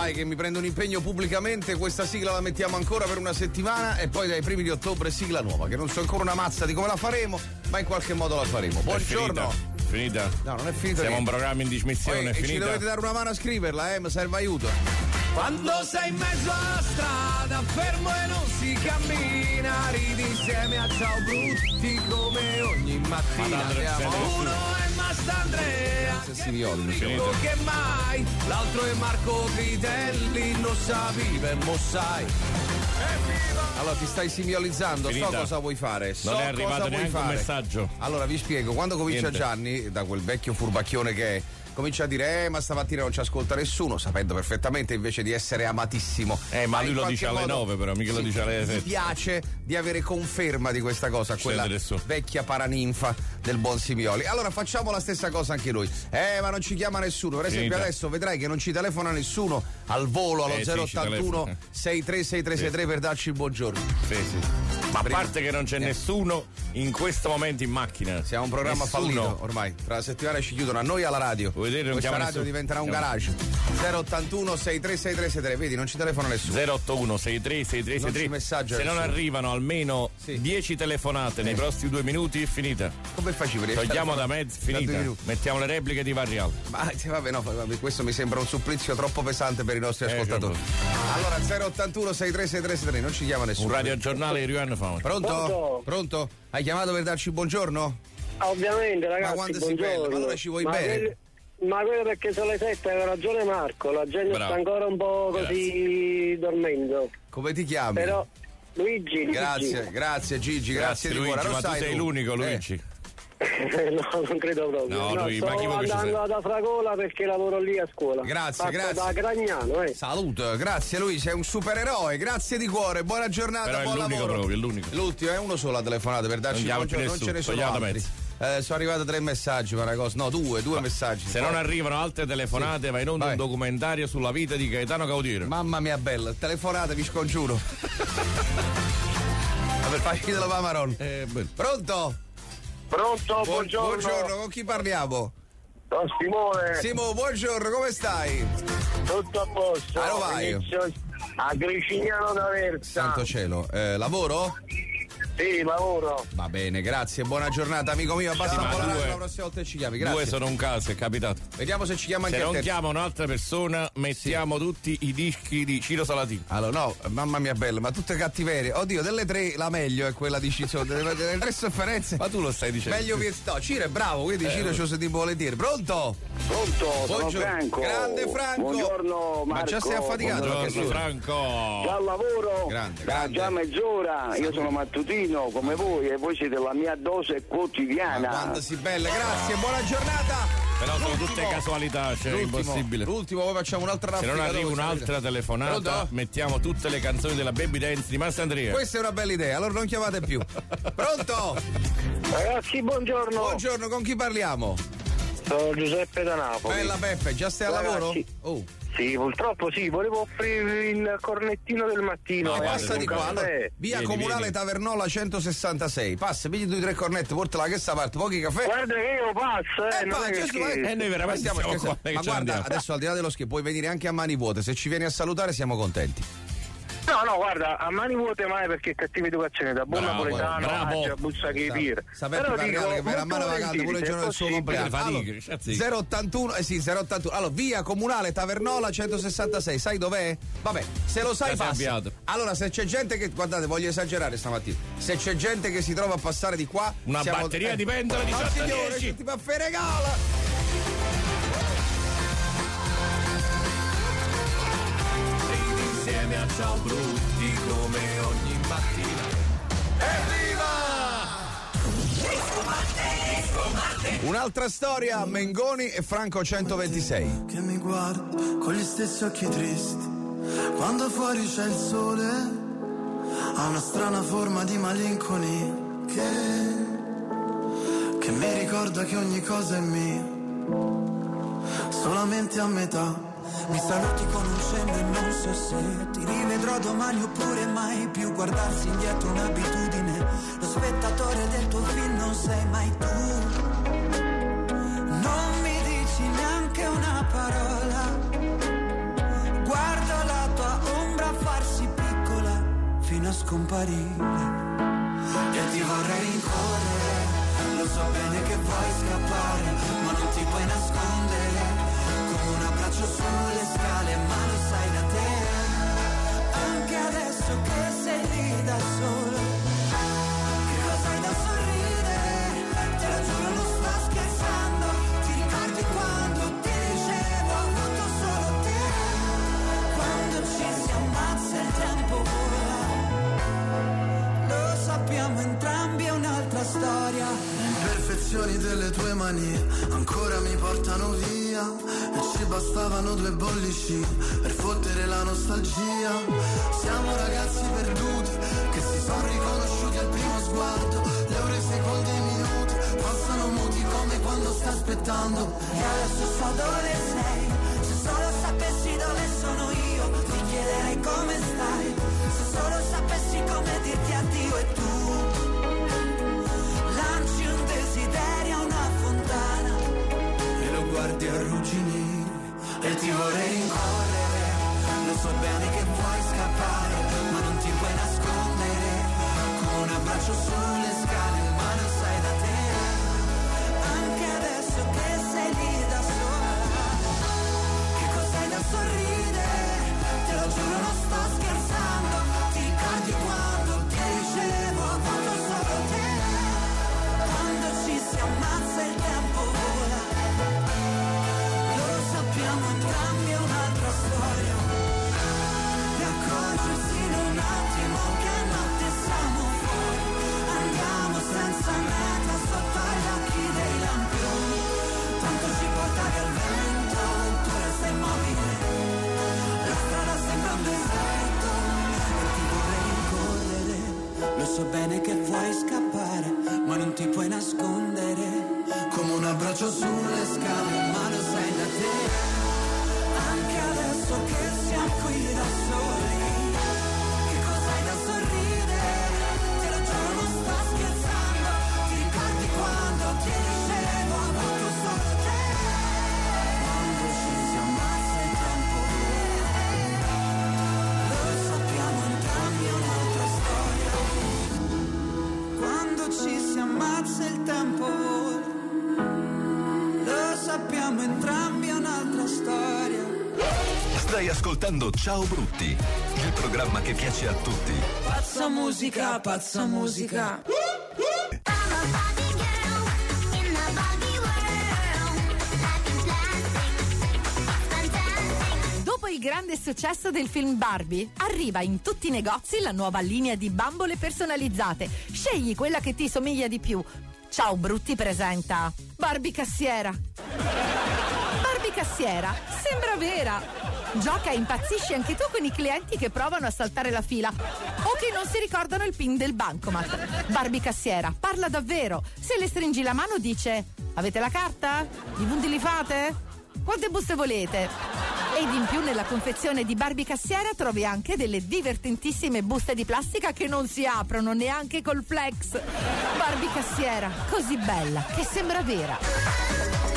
dai che mi prendo un impegno pubblicamente, questa sigla la mettiamo ancora per una settimana e poi dai primi di ottobre sigla nuova, che non so ancora una mazza di come la faremo, ma in qualche modo la faremo. Buongiorno. Finita? No, non è finito. Siamo un programma in dismissione, è finita. Ci dovete dare una mano a scriverla, mi serve aiuto. Quando sei in mezzo alla strada, fermo e non si cammina, ridi insieme a ciao brutti come ogni mattina. Uno è Mastandrea, che mai, l'altro è Marco Critelli, non sapiva e mo sai. Allora ti stai simiolizzando, Finita. so cosa vuoi fare. Non è arrivato neanche un messaggio. Allora vi spiego, quando comincia Gianni, da quel vecchio furbacchione che è, comincia a dire ma stamattina non ci ascolta nessuno, sapendo perfettamente invece di essere amatissimo. Ma lui lo dice alle 9 però, mica lo dice alle 7. Mi piace di avere conferma di questa cosa, quella vecchia paraninfa del buon Simioli. Allora facciamo la stessa cosa anche noi. Ma non ci chiama nessuno. Per esempio adesso vedrai che non ci telefona nessuno al volo allo 081 636363 per darci il buongiorno. Sì. Ma a parte che non c'è nessuno in questo momento in macchina. Siamo un programma fallito ormai. Tra la settimana ci chiudono a noi alla radio. Questa radio diventerà un garage. 081 636363. Vedi, non ci telefona nessuno. 081 636363. Se non arrivano almeno 10 telefonate nei prossimi 2 minuti è finita. Come facevi? Togliamo da mezzo, finita. Mettiamo le repliche di Varrial. Ma vabbè, no, questo mi sembra un supplizio troppo pesante per i nostri ascoltatori. Allora 081 636363, non ci chiama nessuno. Un radiogiornale di Riuano Fama. Pronto? Hai chiamato per darci il buongiorno? Ovviamente, ragazzi. Ma quando si prende? Ma allora ci vuoi bene? Ma quello perché sono le 7, aveva ragione Marco, la gente sta ancora un po' così dormendo. Come ti chiami? Però Luigi. Grazie Gigi, grazie di cuore. Ma tu sei l'unico Luigi. No, non credo proprio. No, lui, sto andando ad Afragola perché lavoro lì a scuola. Grazie. Da Gragnano, Salute, grazie Luigi, sei un supereroe, grazie di cuore, buona giornata, però buon lavoro. Proprio, è l'unico. L'ultimo è uno solo a telefonate per darci il buongiorno, non ce ne sono altri. Sono arrivati 3 messaggi, ma una cosa. No, due messaggi. Se non arrivano altre telefonate, va in onda un documentario sulla vita di Gaetano Caudiero. Mamma mia bella, telefonate, vi scongiuro. Vabbè, facitelo pa' Maron. Pronto? Buongiorno. Buongiorno, con chi parliamo? Sono Simone. Simo, buongiorno, come stai? Tutto a posto. Dove vai? A Gricignano d'Aversa. Santo cielo, lavoro? Sì, lavoro. Va bene, grazie, buona giornata amico mio, basta volare la prossima volta ci chiami, grazie. 2 sono un caso, è capitato. Vediamo se ci chiama anche te. Se non chiama un'altra persona, mettiamo tutti i dischi di Ciro Salatino. Allora, no, mamma mia bella, ma tutte cattiverie. Oddio, delle 3 la meglio è quella di Ciro, delle 3 sofferenze. Ma tu lo stai dicendo. Meglio che no, Ciro è bravo, quindi Ciro ce lo sentimo volentieri. Pronto, sono Franco. Grande Franco. Buongiorno Marco. Ma già sei affaticato? Buongiorno Franco. Già al lavoro? Grande. Già mezz'ora, io sono mattutino come voi e voi siete la mia dose quotidiana. Ma quando si bella, grazie, buona giornata. Però sono tutte casualità, cioè è impossibile. L'ultimo, poi facciamo un'altra raffica. Se non arriva un'altra telefonata, Pronto? mettiamo tutte le canzoni della Baby Dance di Mastandrea. Questa è una bella idea, allora non chiamate più. Pronto? Ragazzi, buongiorno. Buongiorno, con chi parliamo? Sono Giuseppe da Napoli. Bella Beppe, già stai al lavoro? Sì, purtroppo sì, volevo offrire il cornettino del mattino. Ma passa di qua, allora, via Comunale Tavernola 166. Passa, pigli 2 o 3 cornette, portala da questa parte, pochi caffè. Guarda che io passo, noi veramente stiamo qua. Ma guarda, adesso al di là dello scherzo, puoi venire anche a mani vuote, se ci vieni a salutare siamo contenti. No, guarda, a mani vuote mai perché cattiva educazione, da buon napoletano, a buzza che pira. Sapete parlare che verrà a mano vacante pure il giorno del suo compleanno. Allora, 081, sì, 081. Allora, via Comunale Tavernola 166, sai dov'è? Vabbè, se lo sai passa. Allora, se c'è gente che, guardate, voglio esagerare stamattina, se c'è gente che si trova a passare di qua, una batteria di pentole di 18 signore, che ti fa fare regala. Insieme a ciao brutti come ogni mattina. Evviva! Un'altra storia, Mengoni e Franco 126. Che mi guarda con gli stessi occhi tristi quando fuori c'è il sole, ha una strana forma di malinconia che mi ricorda che ogni cosa è mia, solamente a metà. Mi saluti con un cenno e non so se ti rivedrò domani oppure mai più. Guardarsi indietro un'abitudine, lo spettatore del tuo film non sei mai tu. Non mi dici neanche una parola, guarda a scomparire. E ti vorrei rincorrere, lo so bene che vuoi scappare, ma non ti puoi nascondere, come un abbraccio sulle scale, ma lo sai da te, anche adesso che sei lì da solo. Che cosa hai da sorridere, te lo giuro non sto scherzando, ti ricordi quando ti dicevo ho avuto solo te, quando ci si ammazza il tempo vola, lo sappiamo entrambi è un'altra storia. Le imperfezioni delle tue manie ancora mi portano via, e ci bastavano 2 bollicine per fottere la nostalgia. Siamo ragazzi perduti che si sono riconosciuti al primo sguardo, le ore, secondi e minuti passano muti come quando sta aspettando. E adesso so dove sei, se solo sapessi dove sono io, ti chiederei come stai, se solo sapessi come dirti addio e tu lanci un desiderio a una fontana e lo guardi arrugginire. E ti vorrei rincorrere, lo so bene che vuoi scappare, ma non ti puoi nascondere, con un abbraccio sulle scale, ma lo sai da te, anche adesso che sei lì da sola. Che cos'hai da sorridere, te lo giuro non sto scherzando, ti ricordi quando ti dicevo ho avuto solo te, quando ci si ammazza il tempo vola, lo sappiamo entrambi è un'altra storia. E accorgersi in un attimo che a notte siamo fuori, andiamo senza meta sotto agli occhi dei lampioni, tanto ci portavi al vento, tu resta immobile, la strada sembra un deserto. E ti vorrei rincorrere, lo so bene che vuoi scappare, ma non ti puoi nascondere, come un abbraccio sulle scale, ma lo sai da te, anche adesso che siamo qui da soli. Che cos'hai da sorridere, te lo giuro non sto scherzando, ti ricordi quando ti dicevo ho avuto solo te, quando ci si ammazza il tempo vola, lo sappiamo entrambi è un'altra storia. Quando ci si ammazza il tempo vola, lo sappiamo entrambi è un'altra storia. Stai ascoltando Ciao Brutti, il programma che piace a tutti. Pazza musica, pazza musica. Dopo il grande successo del film Barbie, arriva in tutti i negozi la nuova linea di bambole personalizzate. Scegli quella che ti somiglia di più. Ciao Brutti presenta Barbie Cassiera. Barbie Cassiera sembra vera. Gioca e impazzisci anche tu con i clienti che provano a saltare la fila o che non si ricordano il PIN del bancomat. Barbie Cassiera parla davvero. Se le stringi la mano dice: avete la carta? I punti li fate? Quante buste volete? Ed in più nella confezione di Barbie Cassiera trovi anche delle divertentissime buste di plastica che non si aprono neanche col flex. Barbie Cassiera, così bella che sembra vera.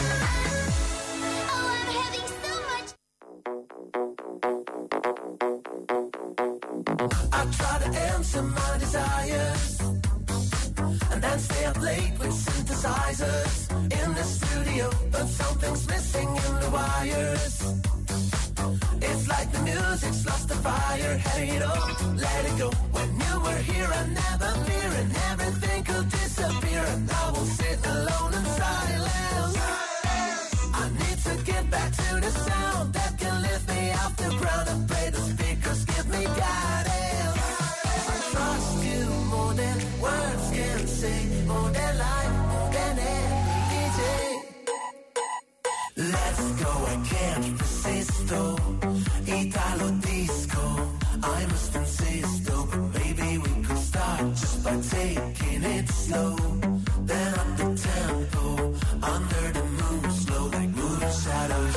I try to answer my desires and then stay up late with synthesizers in the studio, but something's missing in the wires. It's like the music's lost the fire. Hey, don't let it go. When you were here, I never fear, and everything could disappear, and I will sit alone in silence. I need to get back to the sound that can lift me off the ground and play the speakers, give me guidance. I trust you more than words can say, more than life, more than any DJ. Let's go, I can't resist, oh, Italo disco, I must insist, oh, but maybe we could start just by taking it slow, then up the tempo, under the moon, slow like moving shadows.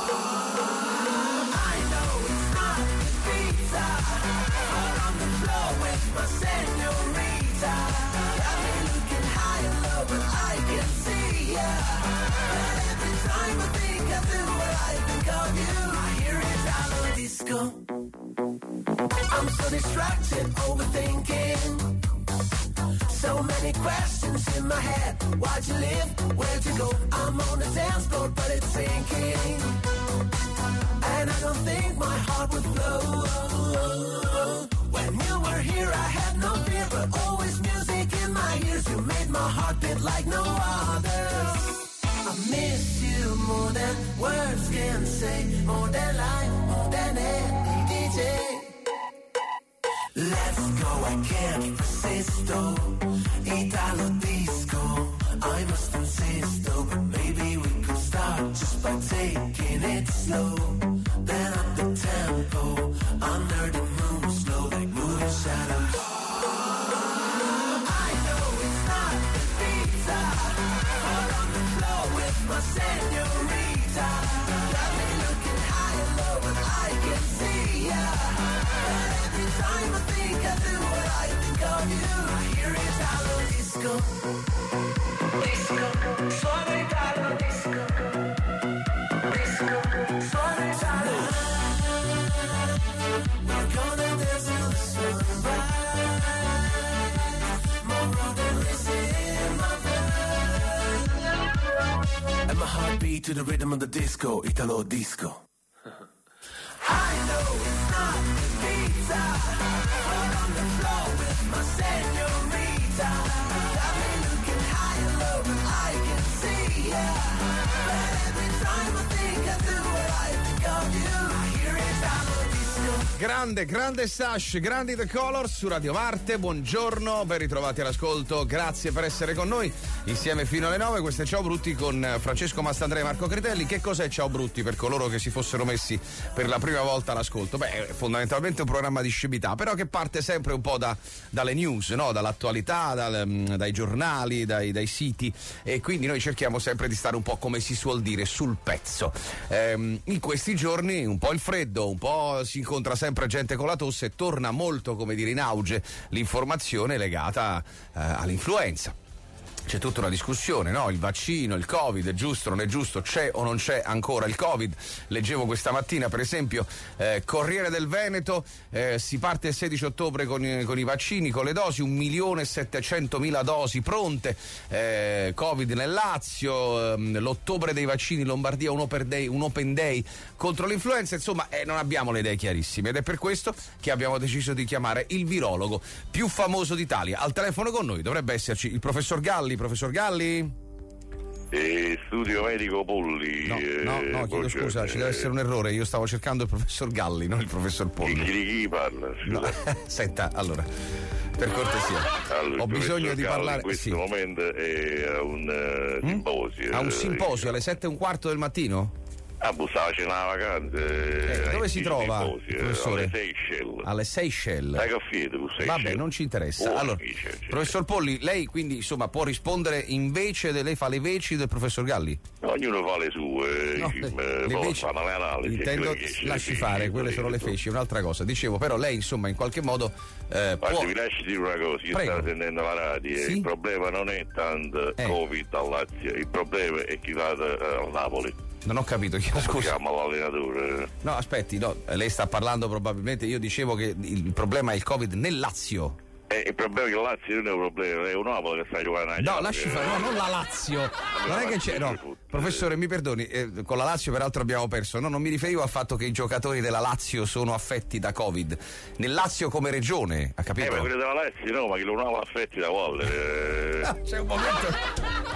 I know it's not pizza, but on the floor with my senorita, got me looking high and low, but I can see ya, and every time I think I do what I think of you, I hear Italo disco. I'm so so distracted, overthinking. So many questions in my head. Why'd you leave? Where'd you go? I'm on the dance floor, but it's sinking. And I don't think my heart would flow. When you were here, I had no fear, but always music in my ears. You made my heart beat like no other. I miss you more than words can say, more than life, more than any DJ. Let's go, I can't resist, oh, Italo disco, I must insist, oh, but maybe we could start just by taking it slow, then up the tempo, under the moon, slow like moving shadows. I know it's not the pizza, but on the floor with my señorita, got me looking high and low, but I can see ya. Every time I think I do what I think of you, I hear Italo disco. Disco, suona Italo disco. Disco, suona Italo. We're gonna dance till the sunrise. More than this in my blood. And my heart beat to the rhythm of the disco, Italo disco. I know it's not the pizza, but on the floor with my señorita, got me looking high and low, but I can see ya. But every time I think I do what I think of you, I hear Italo disco. Grande Sash, grandi The Colors su Radio Marte, buongiorno, ben ritrovati all'ascolto, grazie per essere con noi, insieme fino alle 9, questo è Ciao Brutti con Francesco Mastandrea e Marco Critelli. Che cos'è Ciao Brutti per coloro che si fossero messi per la prima volta all'ascolto? Beh, è fondamentalmente un programma di scibità, però che parte sempre un po' dalle news, no? Dall'attualità, dai giornali, dai siti, e quindi noi cerchiamo sempre di stare un po', come si suol dire, sul pezzo. In questi giorni un po' il freddo, un po' si incontra sempre gente con la tosse, torna molto, come dire, in auge l'informazione legata all'influenza. C'è tutta una discussione, no? Il vaccino, il Covid, è giusto, non è giusto, c'è o non c'è ancora il Covid? Leggevo questa mattina, per esempio, Corriere del Veneto, si parte il 16 ottobre con i vaccini, con le dosi, 1.700.000 dosi pronte, Covid nel Lazio, l'ottobre dei vaccini in Lombardia, un open day contro l'influenza, insomma, non abbiamo le idee chiarissime, ed è per questo che abbiamo deciso di chiamare il virologo più famoso d'Italia. Al telefono con noi dovrebbe esserci il professor Galli. Professor Galli? Studio medico Polli. No, chiedo scusa, ci deve essere un errore. Io stavo cercando il professor Galli, non il professor Polli. Chi parla? No. Senta, allora, per cortesia, ho bisogno di parlare. In questo momento è a un simposio. A un simposio alle 7:15 del mattino? Stava facendo la vacanza. Dove si trova, professore? Alle Seychelles. Vabbè, non ci interessa. Allora, professor Polli, lei quindi insomma può rispondere invece lei fa le veci del professor Galli? Ognuno fa le sue, le veci, fanno le analisi. Intendo, lasci fare, quelle sono le feci, è un'altra cosa. Dicevo, però lei insomma in qualche modo può... mi lasci dire una cosa, io stavo sentendo la radio, sì? Il problema non è tanto Covid al Lazio, il problema è chi va al Napoli. Non ho capito, scusa. Chiama l'allenatore. No, aspetti, no, lei sta parlando probabilmente, io dicevo che il problema è il Covid nel Lazio. Il problema è che il Lazio non è un problema, è un Napoli che sta giocando. No, lasci fare, no, non la Lazio. Non è che c'è, no. Professore, mi perdoni, con la Lazio peraltro abbiamo perso. No, non mi riferivo al fatto che i giocatori della Lazio sono affetti da Covid. Nel Lazio come regione, ha capito? Ma quelli della Lazio no, ma che non hanno affetti da Waller. No, c'è un momento...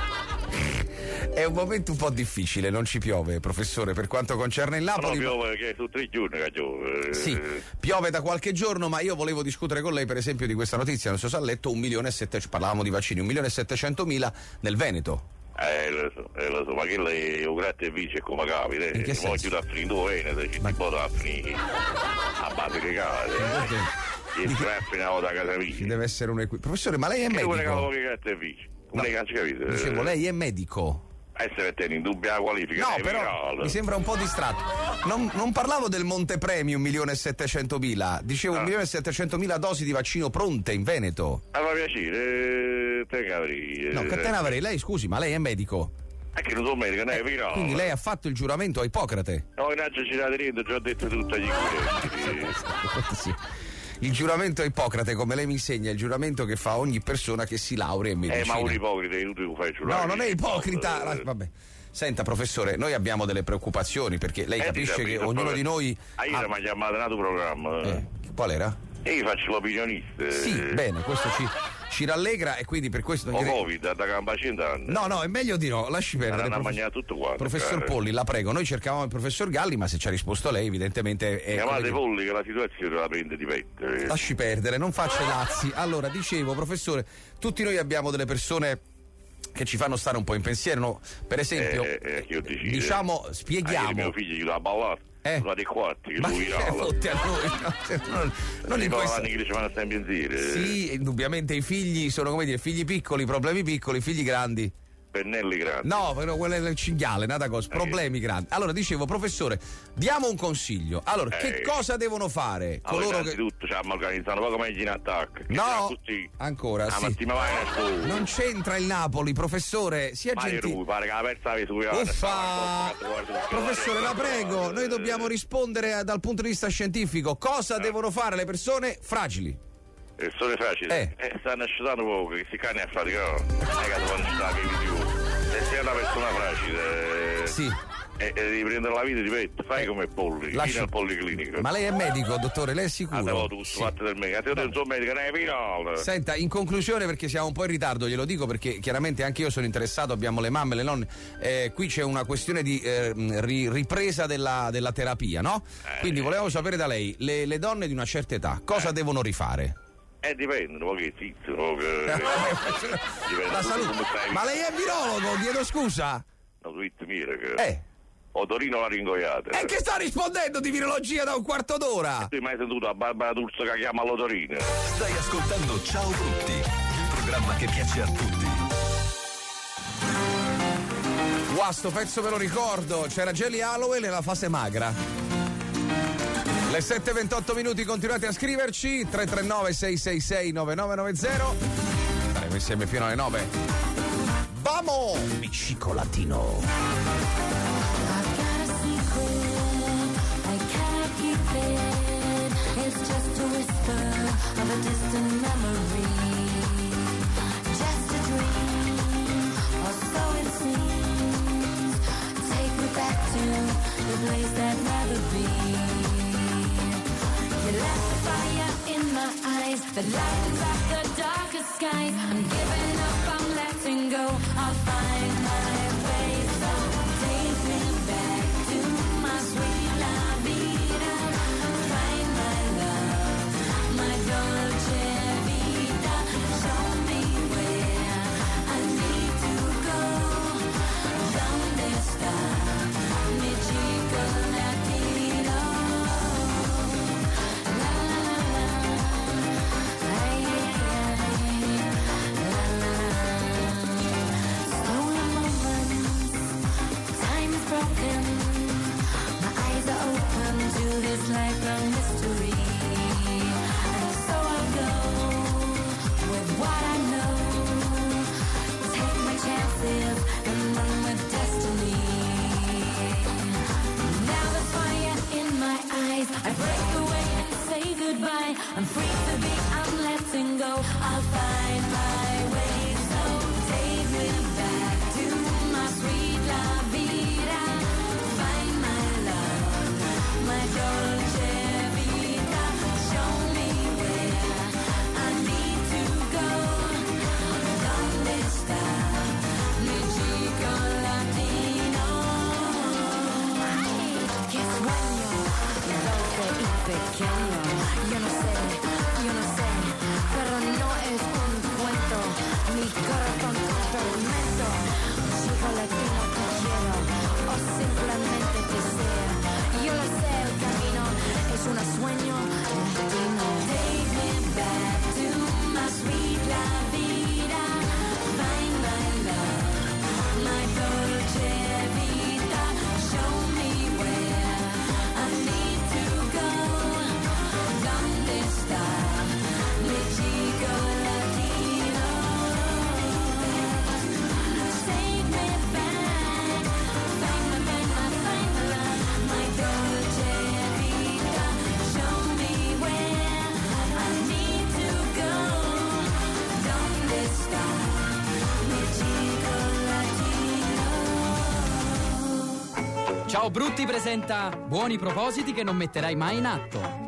È un momento un po' difficile, non ci piove, professore, per quanto concerne il Napoli. No, piove che su 3 giorni che piove. Sì, piove da qualche giorno, ma io volevo discutere con lei per esempio di questa notizia, non so se ha letto, 1.700.000, parlavamo di vaccini, 1.700.000 nel Veneto. Lo so, ma che lei è un gratte vice come capita, in che senso? Voglio da finire Veneto, ci si può da finire a base che cade. Il traffico da casa mia. Ci deve essere un equilibrio. Professore, ma lei è medico? Che gratte vice? No, dicevo, lei è medico? Essere in dubbia qualifica. No, però mi sembra un po' distratto. Non parlavo del Montepremi 1.700.000, dicevo 1.700.000 dosi di vaccino pronte in Veneto. A fa piacere, Tenavrei. No, Tenavrei, lei scusi, ma lei è medico? È che non sono medico, non è virale. Quindi lei ha fatto il giuramento a Ippocrate? No, in aggia ci da dentro, già detto tutto agli inquirenti. Sì. il giuramento a Ippocrate, come lei mi insegna, è il giuramento che fa ogni persona che si laurea in medicina. Ma un ipocrita, tu fai giurare. No, non è ipocrita. Vabbè. Senta, professore, noi abbiamo delle preoccupazioni perché lei capisce che ognuno di noi. Ieri mi ha chiamato nel tuo programma. Qual era? E io faccio l'opinionista. Sì, bene, questo ci rallegra e quindi per questo. Covid da campa 100 anni. No, è meglio di no, lasci perdere. Tutto quanto, professor Polli, la prego, noi cercavamo il professor Galli, ma se ci ha risposto lei, evidentemente è. Chiamate Polli che la situazione la prende di petto. Lasci perdere, non faccia lazzi. Allora, dicevo, professore, tutti noi abbiamo delle persone che ci fanno stare un po' in pensiero, no? Per esempio, diciamo, spieghiamo. Mio figlio gli ha ballato. Sono dei quarti che ma lui che fotte a noi non in questa... che ci fanno sempre in pensiero. Sì, indubbiamente i figli sono, come dire, figli piccoli, problemi piccoli, figli grandi. Pennelli grandi. No, però quello è il cinghiale, nata cosa, problemi grandi. Allora, dicevo, professore, diamo un consiglio. Allora, che cosa devono fare coloro che. Innanzitutto ci hanno organizzato poco meglio in attacco. No, ancora sì. Non c'entra il Napoli, professore, sia gentile. Pare che la persa Uffa! Professore, la prego, noi dobbiamo rispondere dal punto di vista scientifico. Cosa devono fare le persone fragili? Persone facili? Stanno asciugando poco, che si cane a faticare. Non è che devono asciugare di più. Se sei una persona fragile. Sì. E devi prendere la vita di petto, fai come Polli, fino al policlinico. Ma lei è medico, dottore, lei è sicuro? Del medico, non sono medico, ne è finale. Senta, in conclusione, perché siamo un po' in ritardo, glielo dico perché chiaramente anche io sono interessato, abbiamo le mamme, le nonne, qui c'è una questione di ripresa della terapia, no? Quindi volevo sapere da lei, le donne di una certa età, cosa devono rifare? Dipende, un po' che zitto, la salute. Ma lei è virologo, chiedo scusa? No, tu mira che... Odorino laringoiate. E che sta rispondendo di virologia da un quarto d'ora? Tu hai mai sentito la Barbara D'Urso che chiama l'odorino? Stai ascoltando Ciao Brutti, il programma che piace a tutti. Sto pezzo ve lo ricordo, c'era Jelly Hallowell nella fase magra. Le 7:28 minuti, continuate a scriverci 339 666 9990. Staremo insieme fino alle 9. Vamo! Mi cicolatino. It's just a whisper of a distant memory, just a dream, or so it seems. Take me back to the place that never be. You left the fire in my eyes that lightens up the darkest skies. I'm giving up, I'm letting go. I'll find my way. So take me back to my sweet la vida. Find my love, my dolce vita. Show me where I need to go. Donde está mi chico latino? La la la la, ay ay ay, la la la. Stolen moments, time is broken. My eyes are open to this lifelong mystery. And so I'll go with what I know. Take my chances and run with destiny. Now the fire in my eyes, I break away and say goodbye. I'm free to be, I'm letting go. I'll find my way. So take me back to my sweet la vida. Find my love, my dolce vita. Show me where I need to go. Donde está mi chico latino? Qué sueño, dulce y pequeño. Yo no sé, pero no es un cuento. Mi corazón es tormento. Chico latino te quiero, o simplemente te deseo. Yo lo sé, el camino es un sueño latino. Take me back to my sweet la vida. Find my love, my dolce vita. Show me where I need to go. Donde está mi chico latino? Take me back Ciao Brutti presenta Buoni propositi che non metterai mai in atto.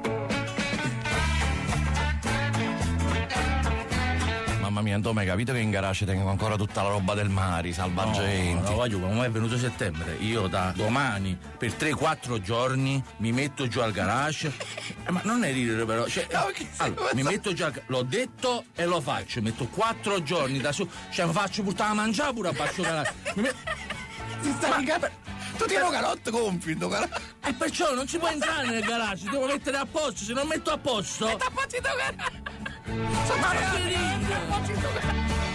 Mamma mia, Antonio, hai capito che in garage tengo ancora tutta la roba del mare, salvagenti? No, voglio, come è venuto settembre, io da domani per 3-4 giorni mi metto giù al garage. Ma non è ridere però, cioè, allora, mi metto giù l'ho detto e lo faccio, metto 4 giorni da su, cioè mi faccio portare a mangiare pure a Baccio Canale. Tu ti hai calotto gonfio, e perciò non si può entrare nel garage, devo mettere a posto, se non metto a posto. E t'appoggi tu garage! Ma non si ride!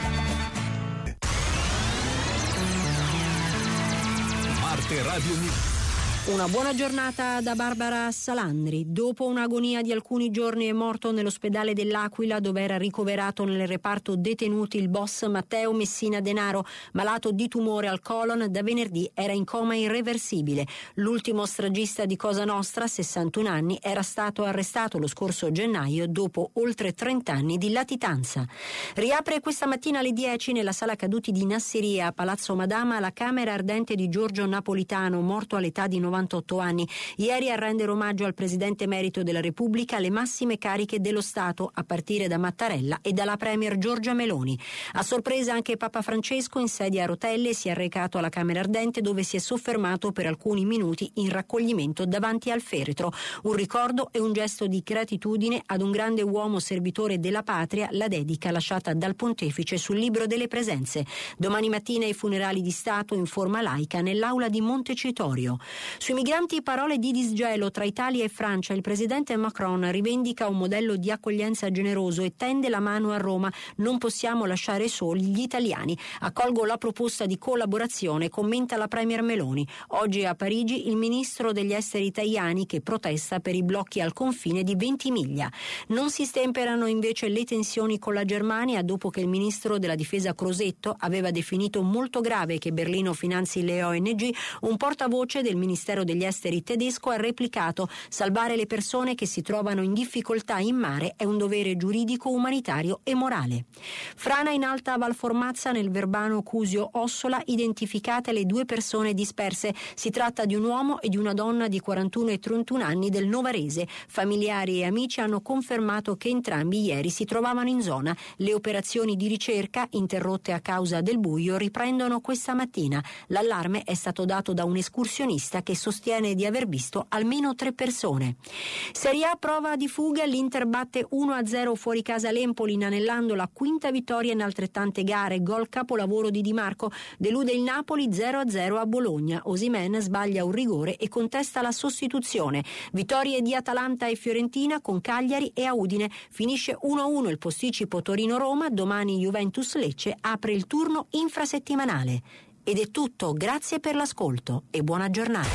Marte Radio News. Una buona giornata da Barbara Salandri. Dopo un'agonia di alcuni giorni è morto nell'ospedale dell'Aquila, dove era ricoverato nel reparto detenuti il boss Matteo Messina Denaro, malato di tumore al colon. Da venerdì era in coma irreversibile. L'ultimo stragista di Cosa Nostra, 61 anni, era stato arrestato lo scorso gennaio dopo oltre 30 anni di latitanza. Riapre questa mattina alle 10 nella sala caduti di Nasseria a Palazzo Madama la camera ardente di Giorgio Napolitano, morto all'età di 98 anni. Ieri a rendere omaggio al presidente emerito della Repubblica le massime cariche dello Stato, a partire da Mattarella e dalla premier Giorgia Meloni. A sorpresa anche Papa Francesco, in sedia a rotelle, si è recato alla camera ardente, dove si è soffermato per alcuni minuti in raccoglimento davanti al feretro. Un ricordo e un gesto di gratitudine ad un grande uomo servitore della patria, la dedica lasciata dal pontefice sul libro delle presenze. Domani mattina i funerali di Stato in forma laica nell'aula di Montecitorio. Sui migranti parole di disgelo tra Italia e Francia. Il presidente Macron rivendica un modello di accoglienza generoso e tende la mano a Roma. Non possiamo lasciare soli gli italiani. Accolgo la proposta di collaborazione, commenta la premier Meloni. Oggi a Parigi il ministro degli esteri Tajani, che protesta per i blocchi al confine di Ventimiglia. Non si stemperano invece le tensioni con la Germania, dopo che il ministro della difesa Crosetto aveva definito molto grave che Berlino finanzi le ONG. Un portavoce del Ministero degli Esteri tedesco ha replicato: salvare le persone che si trovano in difficoltà in mare è un dovere giuridico, umanitario e morale. Frana in Alta Valformazza, nel Verbano Cusio Ossola, identificate le 2 persone disperse. Si tratta di un uomo e di una donna di 41 e 31 anni del Novarese. Familiari e amici hanno confermato che entrambi ieri si trovavano in zona. Le operazioni di ricerca, interrotte a causa del buio, riprendono questa mattina. L'allarme è stato dato da un escursionista che sostiene di aver visto almeno 3 persone. Serie A, prova di fuga, l'Inter batte 1-0 fuori casa l'Empoli, inanellando la 5ª vittoria in altrettante gare. Gol capolavoro di Di Marco, delude il Napoli 0-0 a Bologna. Osimhen sbaglia un rigore e contesta la sostituzione. Vittorie di Atalanta e Fiorentina, con Cagliari e a Udine. Finisce 1-1 il posticipo Torino-Roma. Domani Juventus-Lecce apre il turno infrasettimanale. Ed è tutto, grazie per l'ascolto e buona giornata.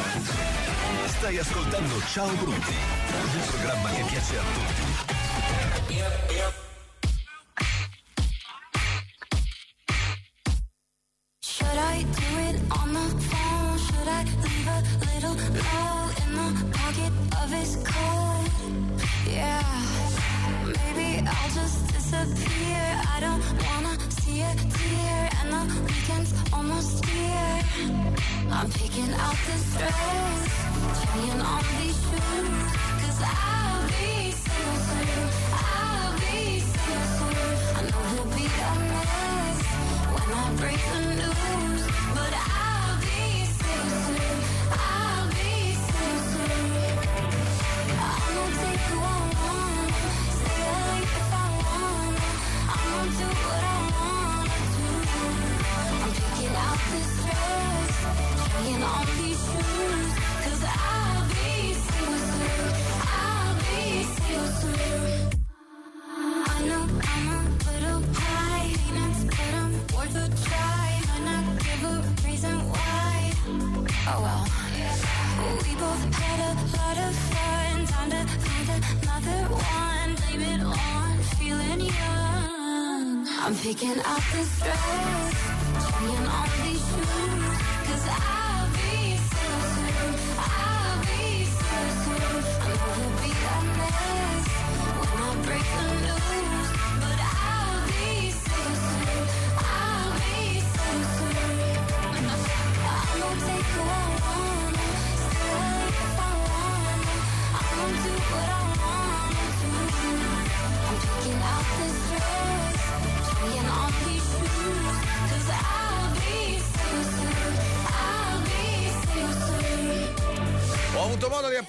Stai ascoltando Ciao Brutti, il programma che piace a tutti. Should I do it on the phone? Should I leave a little note in the pocket of his coat? Yeah, maybe I'll just disappear. I don't wanna see a tear, and the weekend's almost here. I'm picking out this dress, trying on these shoes, 'cause I'll be single soon. I'll be single soon. I know he'll be a mess when I break the news, but I'll be single soon. I'll be single soon. I'm gonna take who I want, stay late if I want. I'm gonna do what I wanna do. I'm picking out this dress, trying on these shoes, 'cause I'll be single soon. I'll be single soon. I know I'm a little high maintenance, but I'm worth a try. Might not give a reason why. Oh well. We both had a lot of fun. Time to find another one. Blame it on feeling young. I'm picking out this dress, trying on these shoes, 'cause I'll be single soon. I'll be single soon. I know he'll be a mess when I break the news, but I'll be single soon. I'll be single soon. I'm gonna take who I want,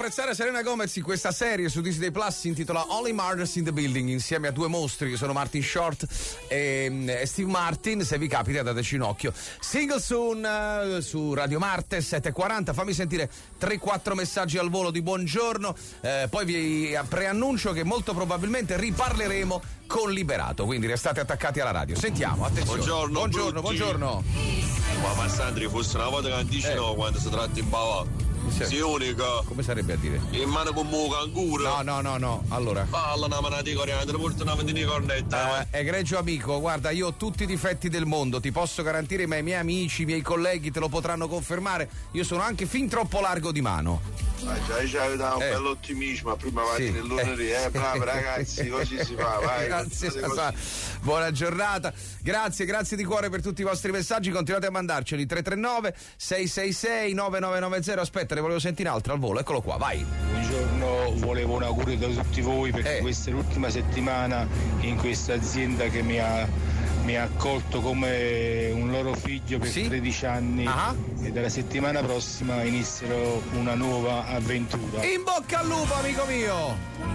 apprezzare Selena Gomez in questa serie su Disney Plus, si intitola Only Murders in the Building, insieme a due mostri che sono Martin Short e Steve Martin. Se vi capita dateci un occhio. Single Soon su Radio Marte 7:40. Fammi sentire 3-4 messaggi al volo di buongiorno, poi vi preannuncio che molto probabilmente riparleremo con Liberato, quindi restate attaccati alla radio. Sentiamo, attenzione. Buongiorno. Ma Massandri, fosse una volta che dice no quando si tratta in bava. Sei unica. Come sarebbe a dire? In mano con un canguro. No. Allora. Falla una manata di coriandolo, porta una ventina di cornetta. Egregio amico, guarda, io ho tutti i difetti del mondo, ti posso garantire, ma i miei amici, i miei colleghi te lo potranno confermare. Io sono anche fin troppo largo di mano. Già un bello ottimismo prima avanti del lunedì, bravi ragazzi, così si fa, vai. Grazie, buona giornata. Grazie di cuore per tutti i vostri messaggi, continuate a mandarceli 339 666 9990. Aspetta, ne volevo sentire un'altra al volo, eccolo qua, vai. Buongiorno, volevo un augurio da tutti voi perché questa è l'ultima settimana in questa azienda che mi ha accolto come un loro figlio per 13 anni e dalla settimana prossima inizierò una nuova avventura. In bocca al lupo, amico mio!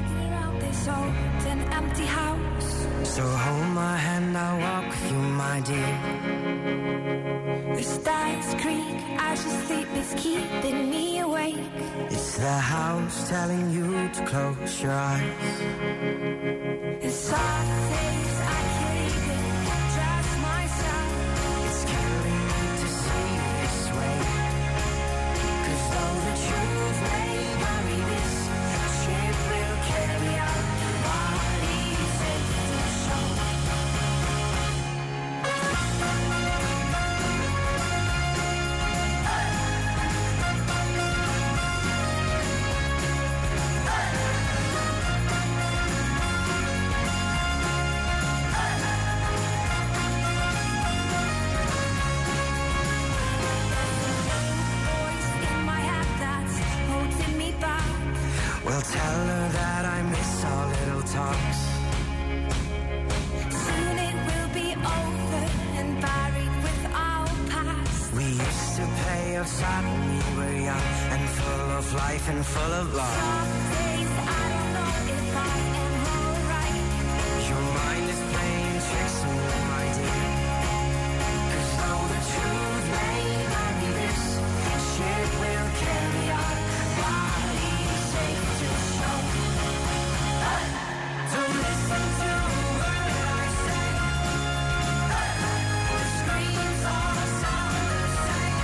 So hold my hand, I'll walk with you, my dear. The stars creak as you sleep, it's keeping me awake. It's the house telling you to close your eyes. And some days I can't even trust myself. It's killing me to see this way. 'Cause though the truth may vary, this ship will carry out. Well, tell her that I miss our little talks. Soon it will be over and buried with our past. We used to play outside when we were young and full of life and full of love. Some days I don't know if I am alright. Your mind is playing tricks on me, my dear. 'Cause though the truth may vary, this ship will carry our bodies safe to shore. Don't listen to a word I say. The screams all sound the same.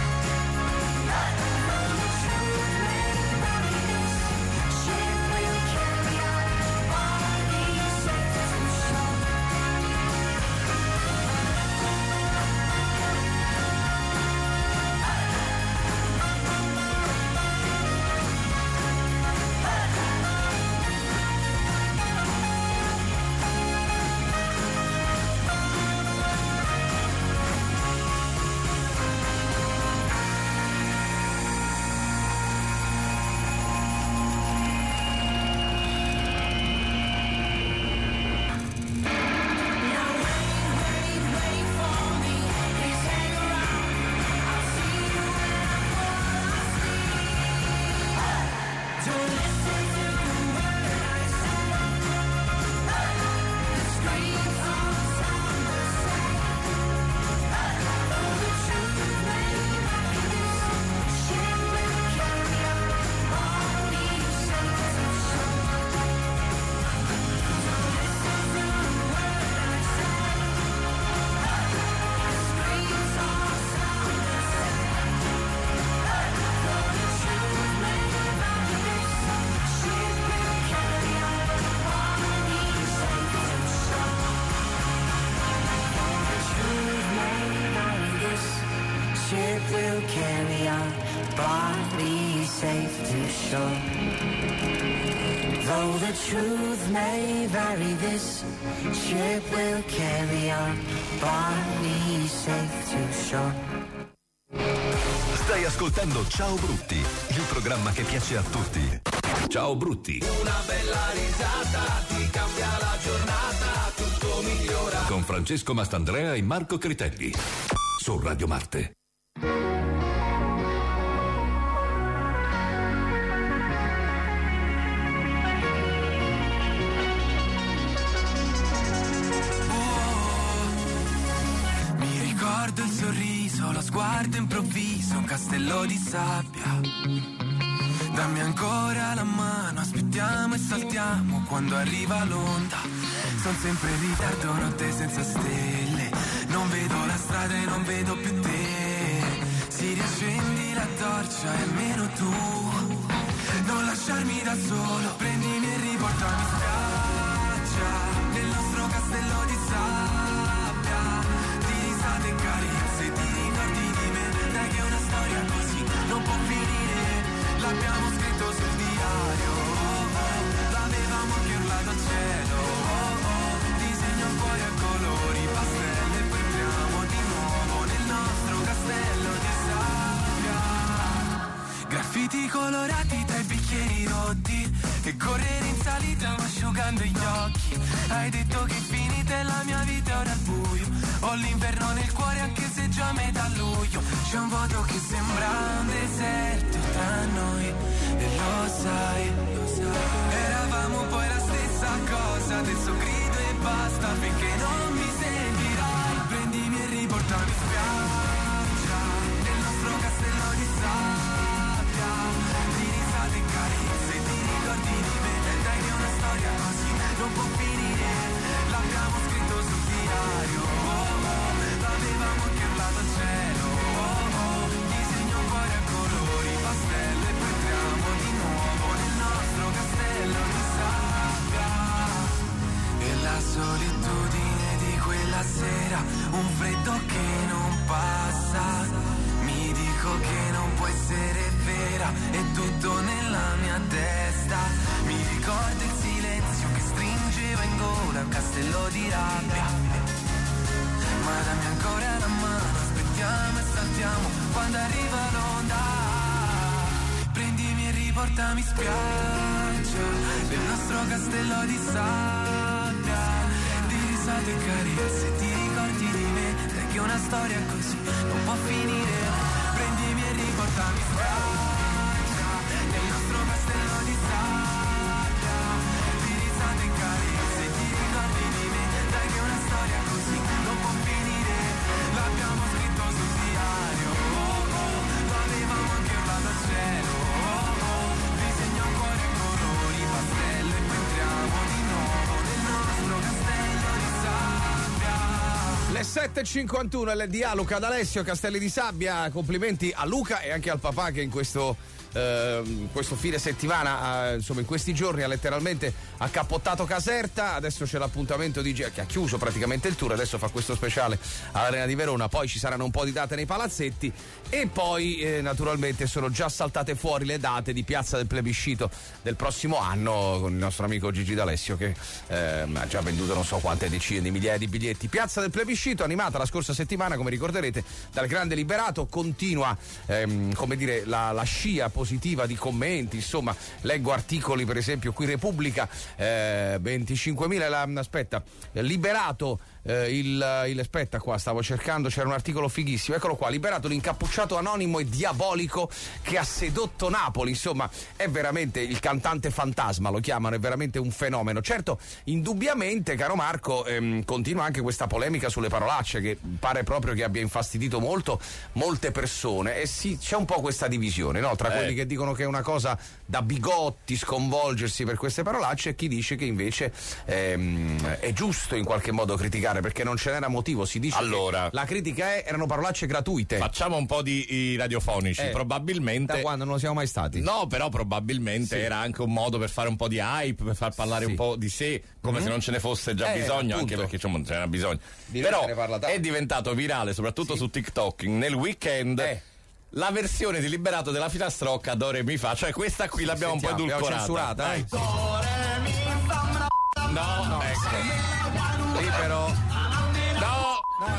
The truth may vary, this ship will carry our bodies safe to shore. Will carry our bodies safe to shore. Though the truth may vary, this ship will carry our bodies safe to shore. Stai ascoltando Ciao Brutti, il programma che piace a tutti. Ciao Brutti. Una bella risata ti cambia la giornata, tutto migliora. Con Francesco Mastandrea e Marco Critelli. Su Radio Marte. traguardo improvviso, un castello di sabbia. Dammi ancora la mano, aspettiamo e saltiamo quando arriva l'onda. Sono sempre in ritardo, notte senza stelle. Non vedo la strada e non vedo più te. Si riaccendi la torcia e almeno tu non lasciarmi da solo. Prendimi e riportami in spiaggia, nel nostro castello di sabbia. Di risate e carezze, ti ricordi di me. Dai che una storia così non può finire. L'abbiamo scritto sul diario, l'avevamo anche urlato al cielo. Disegno un cuore a colori, pastelle e poi entriamo di nuovo nel nostro castello di sabbia. Graffiti colorati dai bicchieri rotti e correre in salita asciugando gli occhi. Hai detto che finita la mia vita ora al buio. Ho l'inverno nel cuore anche se già a metà luglio. C'è un vuoto che sembra un deserto tra noi e lo sai. Eravamo poi la stessa cosa, adesso grido e basta finché non mi sentirai. Prendimi e riportami in spiaggia, nel nostro castello di sabbia. Di risate e carezze, ti ricordi di me. Dai che una storia così non può finire. L'abbiamo scritto sul diario, l'avevamo anche urlato al cielo. Disegno un cuore a colori, pastelle e poi entriamo di nuovo nel nostro castello di sabbia. E la solitudine di quella sera, un freddo che non passa. Mi dico che non può essere vera, è tutto nella mia testa. Mi ricordo il silenzio che stringeva in gola un castello di rabbia. Ma dammi ancora la mano, aspettiamo e saltiamo quando arriva l'onda. Prendimi e riportami in spiaggia, nel nostro castello di sabbia. Di risate e carezze, ti ricordi di me. Dai che una storia così non può finire. Prendimi e riportami in spiaggia, nel nostro castello di sabbia. Di risate e carezze, ti ricordi di me. Dai che una storia così non può finire. L'abbiamo scritto sul diario, l'avevamo anche urlato al cielo. Disegno un cuore a colori, pastelle e poi entriamo di nuovo nel nostro castello di sabbia. Le 7.51 LD a Luca D'Alessio, Castelli di Sabbia. Complimenti a Luca e anche al papà che in questo fine settimana, insomma in questi giorni ha letteralmente accappottato Caserta. Adesso c'è l'appuntamento che ha chiuso praticamente il tour, adesso fa questo speciale all'Arena di Verona, poi ci saranno un po' di date nei palazzetti e poi naturalmente sono già saltate fuori le date di Piazza del Plebiscito del prossimo anno con il nostro amico Gigi D'Alessio che ha già venduto non so quante decine di migliaia di biglietti. Piazza del Plebiscito animata la scorsa settimana, come ricorderete, dal grande Liberato. Continua come dire la scia positiva di commenti, insomma leggo articoli per esempio qui Repubblica 25.000 aspetta Liberato aspetta qua stavo cercando, c'era un articolo fighissimo, eccolo qua: Liberato, l'incappucciato anonimo e diabolico che ha sedotto Napoli. Insomma è veramente il cantante fantasma, lo chiamano, è veramente un fenomeno. Certo, indubbiamente caro Marco, continua anche questa polemica sulle parolacce che pare proprio che abbia infastidito molte persone e sì, c'è un po' questa divisione, no? Tra quelli che dicono che è una cosa da bigotti sconvolgersi per queste parolacce e chi dice che invece è giusto in qualche modo criticare perché non ce n'era motivo. Si dice allora, che la critica erano parolacce gratuite. Facciamo un po' di radiofonici. Probabilmente, da quando non siamo mai stati. No, però probabilmente era anche un modo per fare un po' di hype, per far parlare un po' di sé, come se non ce ne fosse già bisogno, anche perché non ce n'era bisogno. Però è diventato virale soprattutto su TikTok nel weekend. La versione di Liberato della filastrocca Do Re Mi Fa, cioè questa qui l'abbiamo un po' edulcorata. Censurata, Do Re Mi Fa. No, ecco. Lì però. No.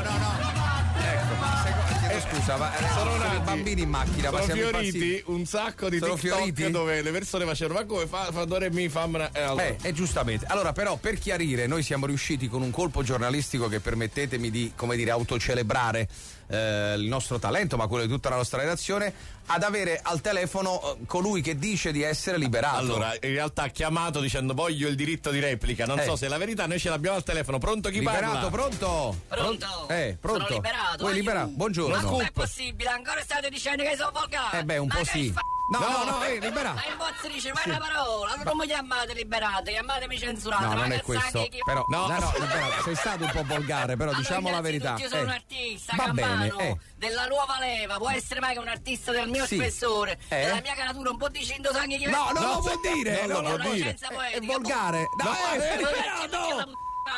Ecco, scusa, sono i bambini in macchina. Sono fioriti un sacco di TikTok dove le persone facevano ma come fa Do Re Mi Fa. E giustamente. Allora però per chiarire, noi siamo riusciti con un colpo giornalistico che permettetemi di, come dire, autocelebrare il nostro talento, ma quello di tutta la nostra redazione, ad avere al telefono colui che dice di essere liberato. Allora, in realtà ha chiamato dicendo voglio il diritto di replica, non so se è la verità, noi ce l'abbiamo al telefono. Pronto, chi liberato, parla? Pronto? Pronto? Pronto? Sono liberato. Vuoi liberato? Buongiorno. Ma com'è possibile? Ancora state dicendo che sono volgare? Un po' sì. No, liberato. Ma il bozzo dice, ma è una parola, allora non mi chiamate liberato, chiamatemi censurato. No, non è questo. Però, no, liberato, sei stato un po' volgare, però allora, diciamo la verità. Io sono un artista, va campano, bene, della nuova leva, può essere mai che un artista del mio spessore, della mia canatura, un po' dicendo sangue che... No, non lo può dire, non lo può dire. È volgare. No,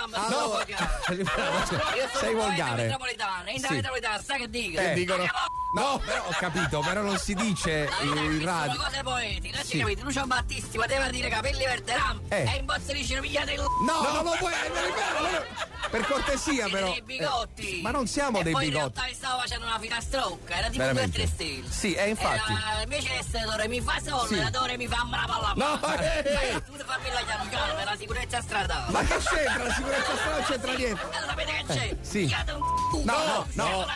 sei volgare. Metropolitana, sai che dicono? Dicono. No, però ho capito, però non si dice in radio. Sono cose poetiche, non ci capite? Lucio Battisti poteva dire capelli verderam e in bozza dice pigliate il... No, non lo puoi. Per cortesia, però. Dei bigotti. Ma non siamo dei bigotti. Poi stavo facendo una filastrocca, era tipo 2-3 stelle. Sì, infatti. Invece di essere Dore mi fa solo, la Dore mi fa una palla. No, tu fammi la chiaro chiaro per la sicurezza stradale. Ma che c'entra? La sicurezza stradale non c'entra niente. Sapete che c'è? Sì. No,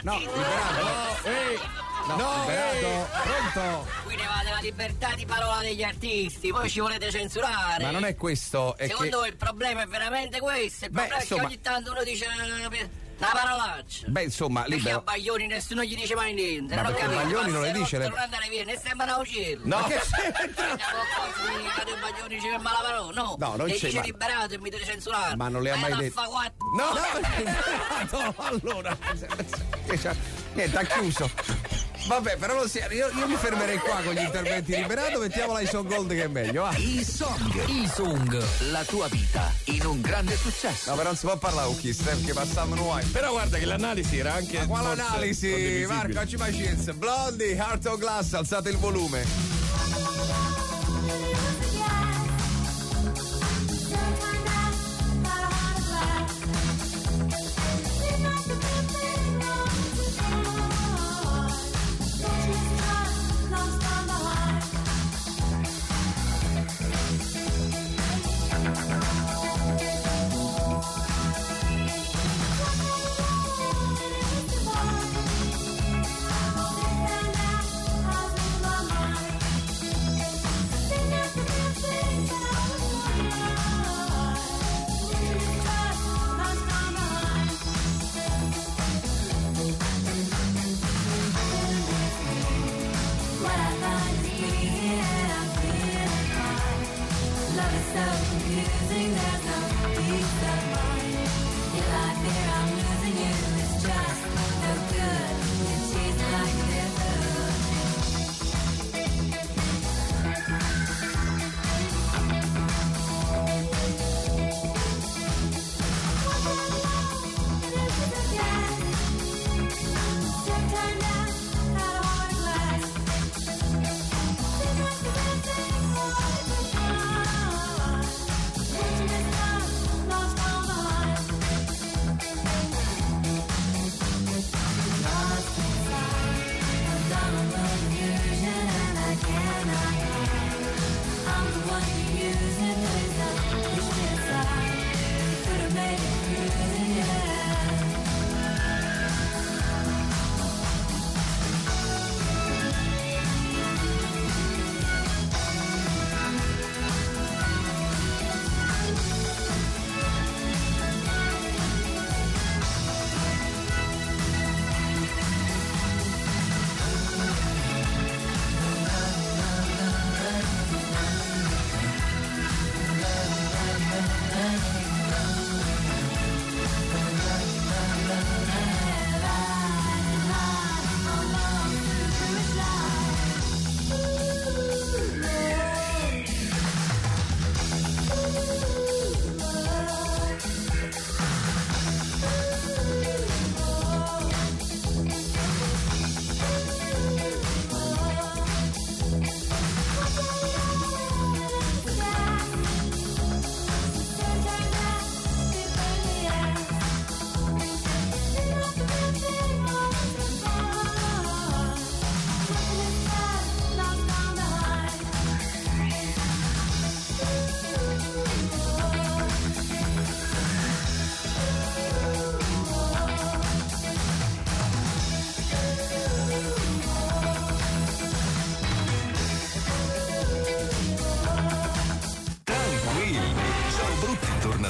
liberato, pronto? Qui ne va della libertà di parola degli artisti, poi ci volete censurare. Ma non è questo, è secondo voi il problema è veramente questo? Il problema è che ogni tanto uno dice una parolaccia. Insomma, libero. Perché a Baglioni nessuno gli dice mai niente. Ma perché Baglioni non le dice non andare via, ne sembra un uccello. No, che c'entra? Baglioni dice che mala parola, no. Non le c'è. Dice liberato e mi deve censurare. Ma non le ha mai detto. No, allora. Niente, ha chiuso. Vabbè, però io mi fermerei qua con gli interventi liberato, mettiamola Ison Gold che è meglio. I-Song, la tua vita in un grande successo. No, però non si può parlare con chi che passavano noi. Però guarda che l'analisi era anche. Ma quale analisi? Marco, ci pazienza. Blondie, Heart of Glass, alzate il volume.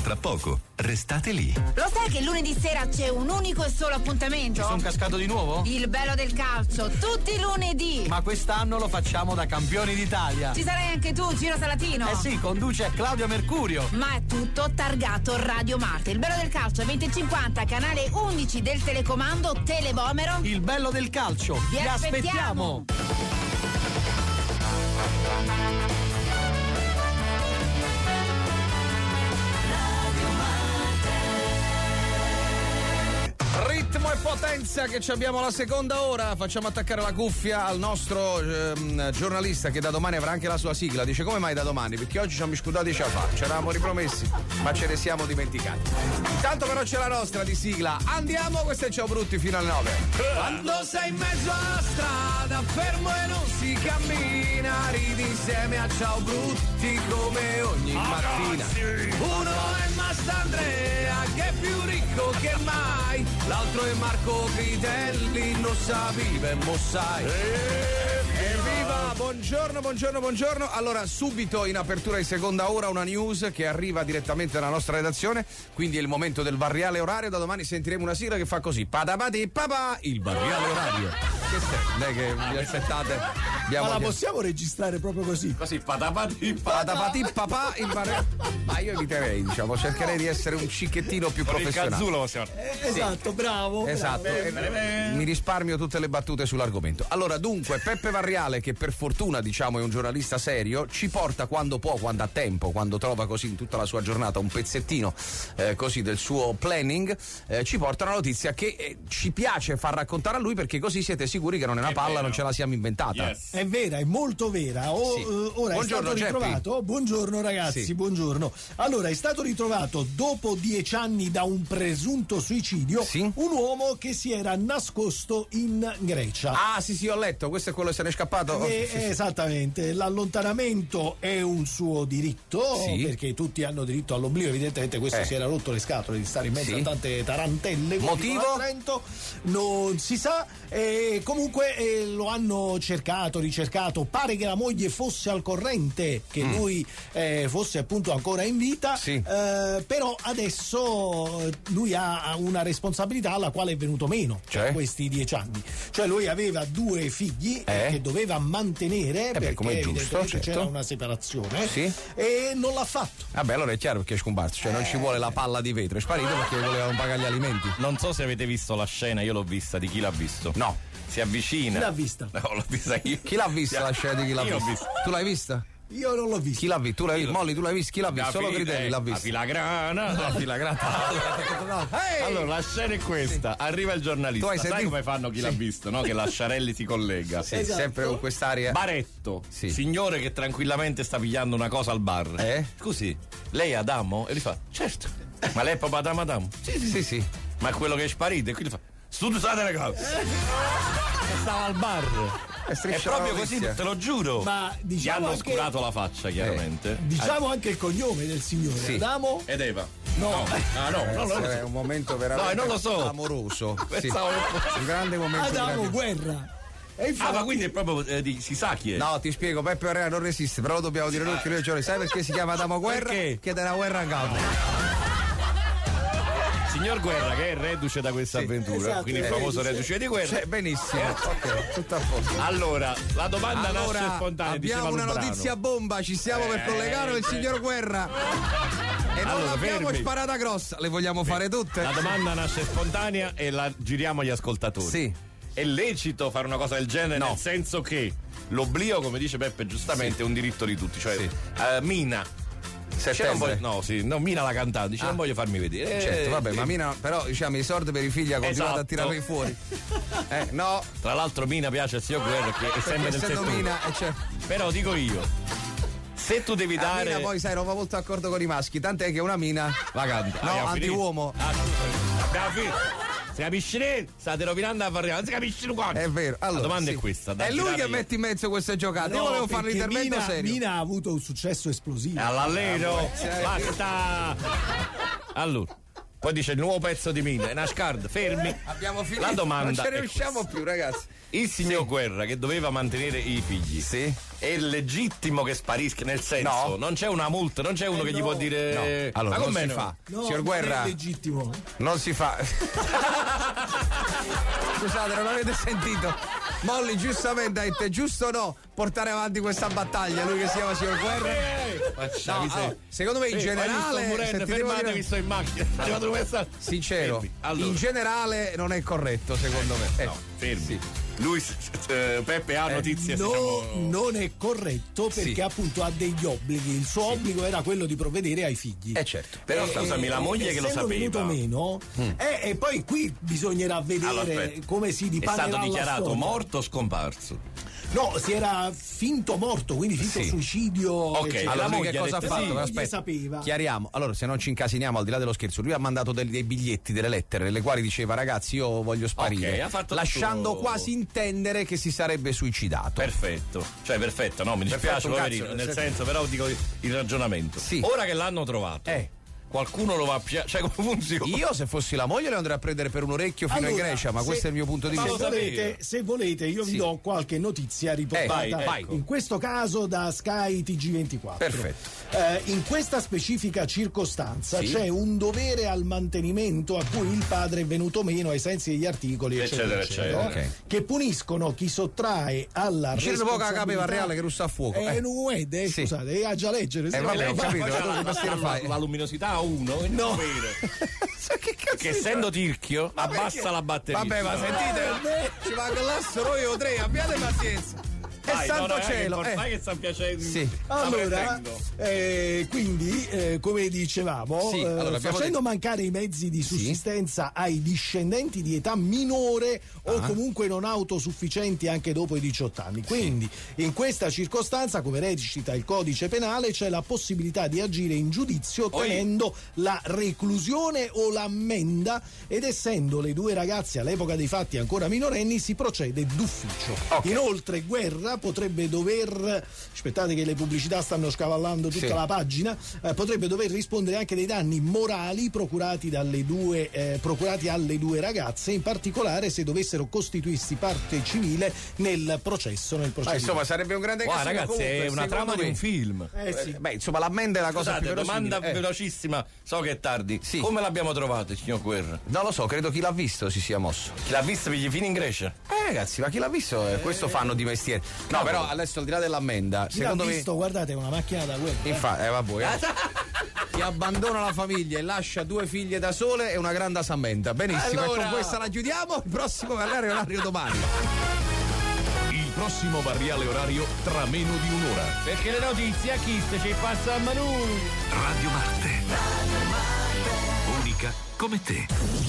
fra poco. Restate lì. Lo sai che lunedì sera c'è un unico e solo appuntamento? Ci sono cascato di nuovo? Il bello del calcio, tutti i lunedì. Ma quest'anno lo facciamo da campioni d'Italia. Ci sarai anche tu, Gino Salatino? Eh sì, conduce Claudio Mercurio. Ma è tutto targato Radio Marte. Il bello del calcio 2050, canale 11 del telecomando Telebomero. Il bello del calcio. Vi aspettiamo. Ritmo e potenza che ci abbiamo la seconda ora. Facciamo attaccare la cuffia al nostro giornalista che da domani avrà anche la sua sigla. Dice: come mai da domani? Perché oggi ci siamo scudati a fare. Ci eravamo ripromessi, ma ce ne siamo dimenticati. Intanto però c'è la nostra di sigla. Andiamo, questo è Ciao Brutti fino alle 9. Quando sei in mezzo alla strada, fermo e non si cammina, ridi insieme a Ciao Brutti come ogni mattina. Uno è Mastandrea che è più ricco che mai, l'altro è Marco Critelli, non sa vive, mo sai. Evviva, buongiorno. Allora, subito in apertura di seconda ora una news che arriva direttamente dalla nostra redazione, quindi è il momento del barriale orario. Da domani sentiremo una sigla che fa così: patapati papà, il barriale orario. Che sei? Lei che vi aspettate? Ma la possiamo registrare proprio così? Così, patapati papà, il barriale. Ma io eviterei, diciamo, cercherei di essere un cicchettino più professionale. Cazzulo possiamo. Esatto, bravo. Esatto. Mi risparmio tutte le battute sull'argomento. Allora, dunque, Peppe Varriale, che per fortuna, diciamo, è un giornalista serio, ci porta quando può, quando ha tempo, quando trova così in tutta la sua giornata un pezzettino così del suo planning, ci porta una notizia che ci piace far raccontare a lui, perché così siete sicuri che non è una palla, non ce la siamo inventata. Yes. È vera, è molto vera. Sì. Ora buongiorno, è stato ritrovato. Geppi. Buongiorno ragazzi, sì. Buongiorno. Allora, è stato ritrovato dopo 10 anni da un presunto suicidio, sì, un uomo che si era nascosto in Grecia. Ah, sì, ho letto, questo è quello che se n'è scappato. Sì. Esattamente, l'allontanamento è un suo diritto, sì, perché tutti hanno diritto all'oblio, evidentemente questo si era rotto le scatole di stare in mezzo a tante tarantelle. Motivo? Trento, non si sa, comunque lo hanno ricercato, pare che la moglie fosse al corrente che lui fosse appunto ancora in vita, sì, però adesso lui ha una responsabilità alla quale è venuto meno per questi 10 anni. Cioè lui aveva 2 figli che doveva mantenere, perché come è giusto, c'era una separazione, sì, e non l'ha fatto. Vabbè, allora è chiaro perché è scomparso, cioè non ci vuole la palla di vetro, è sparito perché volevano pagare gli alimenti. Non so se avete visto la scena, io l'ho vista, di chi l'ha visto? No. Si avvicina. Chi l'ha vista? No, l'ho vista io. Chi l'ha vista la scena di chi l'ha vista? Tu l'hai vista? Io non l'ho visto. Chi l'ha visto? Tu l'hai visto? Molly, tu l'hai visto? Chi l'ha visto? Solo Critelli l'ha visto. La filagrana. La filagrana. Allora, la scena è questa. Sì. Arriva il giornalista. Sai come fanno chi l'ha visto, no? Che la Sciarelli si collega. Sì, esatto, sempre con quest'aria. Baretto. Sì. Signore che tranquillamente sta pigliando una cosa al bar. Scusi, lei è Adamo? E gli fa: certo. Ma lei è proprio Adamo? Sì. Ma è quello che è sparito. E quindi fa: scusate ragazzi. Stava al bar. È proprio così, te lo giuro. Ma gli hanno oscurato la faccia, chiaramente. Diciamo anche il cognome del signore. Sì. Adamo ed Eva. No. Non lo so. È un momento veramente non lo so. amoroso. Sì. Un grande momento. Adamo Guerra. Ma quindi è proprio si sa chi è? No, ti spiego, Peppe Herrera non resiste, però lo dobbiamo dire noi che noi giorni. Sai perché si chiama Adamo Guerra? Perché della guerra a capo. Signor Guerra, che è reduce da questa avventura, esatto, quindi il famoso reduce di guerra. Benissimo, ok, tutto a posto. Allora, la domanda nasce spontanea. Abbiamo una notizia bomba, ci stiamo per collegare il signor Guerra. E non l'abbiamo sparata grossa, le vogliamo fare tutte? La domanda nasce spontanea e la giriamo agli ascoltatori. Sì. È lecito fare una cosa del genere? No. Nel senso che l'oblio, come dice Peppe giustamente, è un diritto di tutti. Cioè, Mina. Mina la cantante, dice non voglio farmi vedere. Certo, vabbè, ma Mina però diciamo i soldi per i figli ha continuato a tirarli fuori. No. Tra l'altro Mina piace al signor Guerra che è sempre del settore. Mina, Però dico io, se tu devi dare. Mina poi sai non va molto d'accordo con i maschi, tant'è che una Mina la canta. No, anti-uomo. Abbiamo finito. Si capisce? State rovinando la farina, non si capisce qua. È vero. Allora, la domanda è questa. È lui che mette in mezzo queste giocate. Io volevo fare l'intervento serio. Mina ha avuto un successo esplosivo. All'allero. Basta. Allora, Poi dice il nuovo pezzo di Mina. Nascard, fermi. Abbiamo finito. La domanda. Non ce ne riusciamo più, ragazzi. Il signor Guerra che doveva mantenere i figli. Sì. È legittimo che sparisca, nel senso, non c'è una multa, non c'è uno che gli può dire. No. Allora, ma non come si fa. No, signor Guerra. è legittimo. Non si fa. Scusate, non avete sentito? Molly giustamente ha detto: è giusto o no portare avanti questa battaglia? Lui che si chiama signor Guerra. No, secondo me in generale. Fermatevi, sto in macchina. Sincero, allora. in generale non è corretto, secondo me. No, fermi. Sì. Lui, Peppe, ha notizie. Non è corretto perché appunto ha degli obblighi. Il suo obbligo era quello di provvedere ai figli. Certo. Però scusami, la moglie che lo sapeva. Venuto meno, e poi qui bisognerà vedere come si dipanerà. È stato dichiarato storia. morto o scomparso? No, si era finto morto, quindi finto suicidio. Ok, allora lui che cosa ha fatto? Aspetta, sapeva. Chiariamo. Allora, se non ci incasiniamo, al di là dello scherzo, lui ha mandato dei biglietti, delle lettere, nelle quali diceva: ragazzi, io voglio sparire. Lasciando quasi intendere che si sarebbe suicidato. Perfetto. Cioè, perfetto, no, mi dispiace, poverino, nel senso, però dico il ragionamento. Sì. Ora che l'hanno trovato. Qualcuno lo va a cioè come funziona? Io se fossi la moglie lo andrei a prendere per un orecchio fino in Grecia, ma questo è il mio punto di vista. Se volete io vi do qualche notizia riportata in questo caso da Sky TG24. Perfetto. In questa specifica circostanza c'è un dovere al mantenimento a cui il padre è venuto meno ai sensi degli articoli eccetera. Che puniscono chi sottrae alla responsabilità. Poca capeva reale che russa a fuoco. Scusate, ha già leggere. Vabbè, ho capito, la luminosità 1 no. Perché essendo tirchio abbassa la batteria. Vabbè, ma sentite, ci va con l'assolo io 3, abbiate pazienza. E santo cielo, che sta piacendo. Sì. Allora, quindi, come dicevamo, facendo mancare i mezzi di sussistenza ai discendenti di età minore o comunque non autosufficienti anche dopo i 18 anni. Quindi, in questa circostanza, come recita il codice penale, c'è la possibilità di agire in giudizio ottenendo la reclusione o l'ammenda, ed essendo le due ragazze all'epoca dei fatti ancora minorenni, si procede d'ufficio. Inoltre, Guerra potrebbe dover, aspettate che le pubblicità stanno scavallando tutta la pagina, potrebbe dover rispondere anche dei danni morali procurati alle due ragazze, in particolare se dovessero costituirsi parte civile nel processo. Insomma, sarebbe un grande caso. Ragazzi, è una trama di un film. Beh, insomma, l'ammenda è la cosa più verosimile. Domanda velocissima, so che è tardi. Come l'abbiamo trovato, signor Guerra? Non lo so, credo chi l'ha visto si sia mosso. Chi l'ha visto pigli fino in Grecia? Ragazzi, ma chi l'ha visto? Questo fanno di mestiere. No, però adesso al di là dell'ammenda, secondo me. Guardate, è una macchina da guerra. Infatti, vabbè. Chi abbandona la famiglia e lascia due figlie da sole è una grande ammenda. Benissimo, allora, e con questa la chiudiamo. Il prossimo variale orario domani. Il prossimo variale orario tra meno di un'ora. Perché le notizie a chi ci passa a Manu. Radio Marte. Unica come te.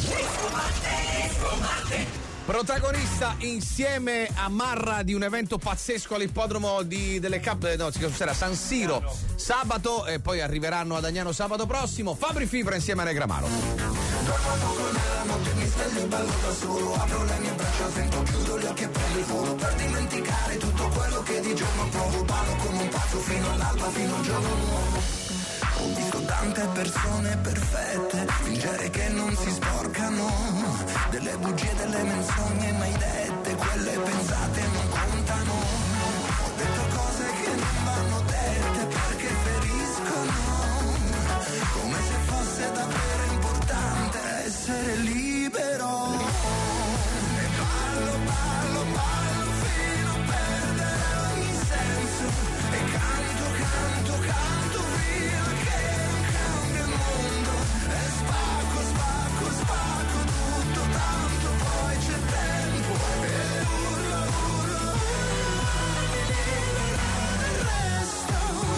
Protagonista insieme a Marra di un evento pazzesco all'ippodromo delle San Siro sabato, e poi arriveranno ad Agnano sabato prossimo. Fabri Fibra insieme a Negramaro. Dormo poco nella notte, mi sveglio e ballo da solo. Apro le mie braccia, sento, chiudo gli occhi e prendo il volo per dimenticare tutto quello che di giorno provo. Ballo come un pazzo fino all'alba, fino al giorno nuovo. Ho visto tante persone perfette fingere che non si sporcano, delle bugie, delle menzogne mai dette, quelle pensate non contano. Ho detto cose che non vanno dette perché feriscono, come se fosse davvero importante essere libero. E ballo, ballo, ballo fino a perdere ogni senso, e canto, canto, canto fino a che non cambia il mondo, e spacco, spacco, spacco tutto, tanto poi c'è tempo, e urlo, urlo, mi liberare il resto.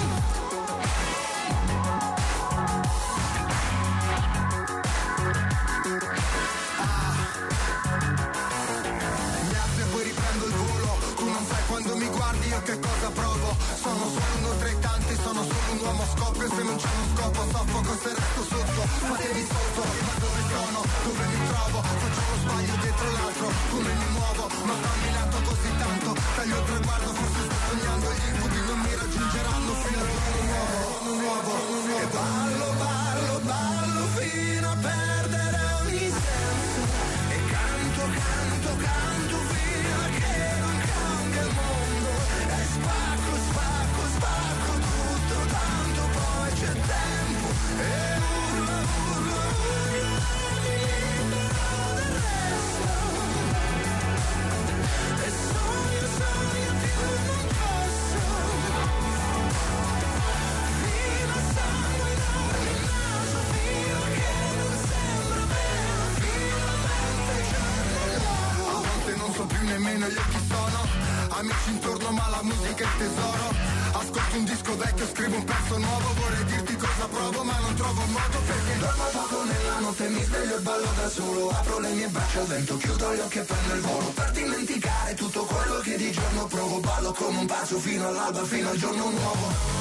Mi alzo e poi riprendo il volo, tu non sai quando mi guardi io che cosa provo. Sono solo uno tra i tanti, sono solo un uomo scoppio, se non c'è uno scopo soffoco se resto sotto. Fatevi sotto, ma dove sono, dove mi trovo, faccio uno sbaglio dietro l'altro, come mi muovo, ma fammi lato così tanto, taglio il traguardo, forse sto sognando, gli incubi non mi raggiungeranno fino al giorno nuovo, e ballo, ballo, ballo fino a perdere amici intorno ma la musica è il tesoro. Ascolto un disco vecchio, scrivo un pezzo nuovo. Vorrei dirti cosa provo ma non trovo modo, perché dormo poco nella notte, mi sveglio e ballo da solo. Apro le mie braccia al vento, chiudo gli occhi e prendo il volo, per dimenticare tutto quello che di giorno provo. Ballo come un pazzo fino all'alba, fino al giorno nuovo.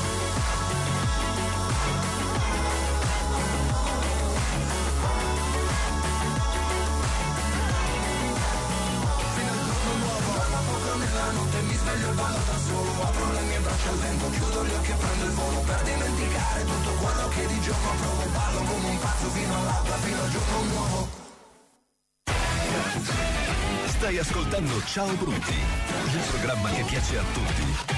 Mi sveglio e ballo da solo, apro le mie braccia al vento, chiudo gli occhi e prendo il volo, per dimenticare tutto quello che di giorno provo. Ballo come un pazzo fino all'alba, fino al giorno nuovo. Stai ascoltando Ciao Brutti, il programma che piace a tutti.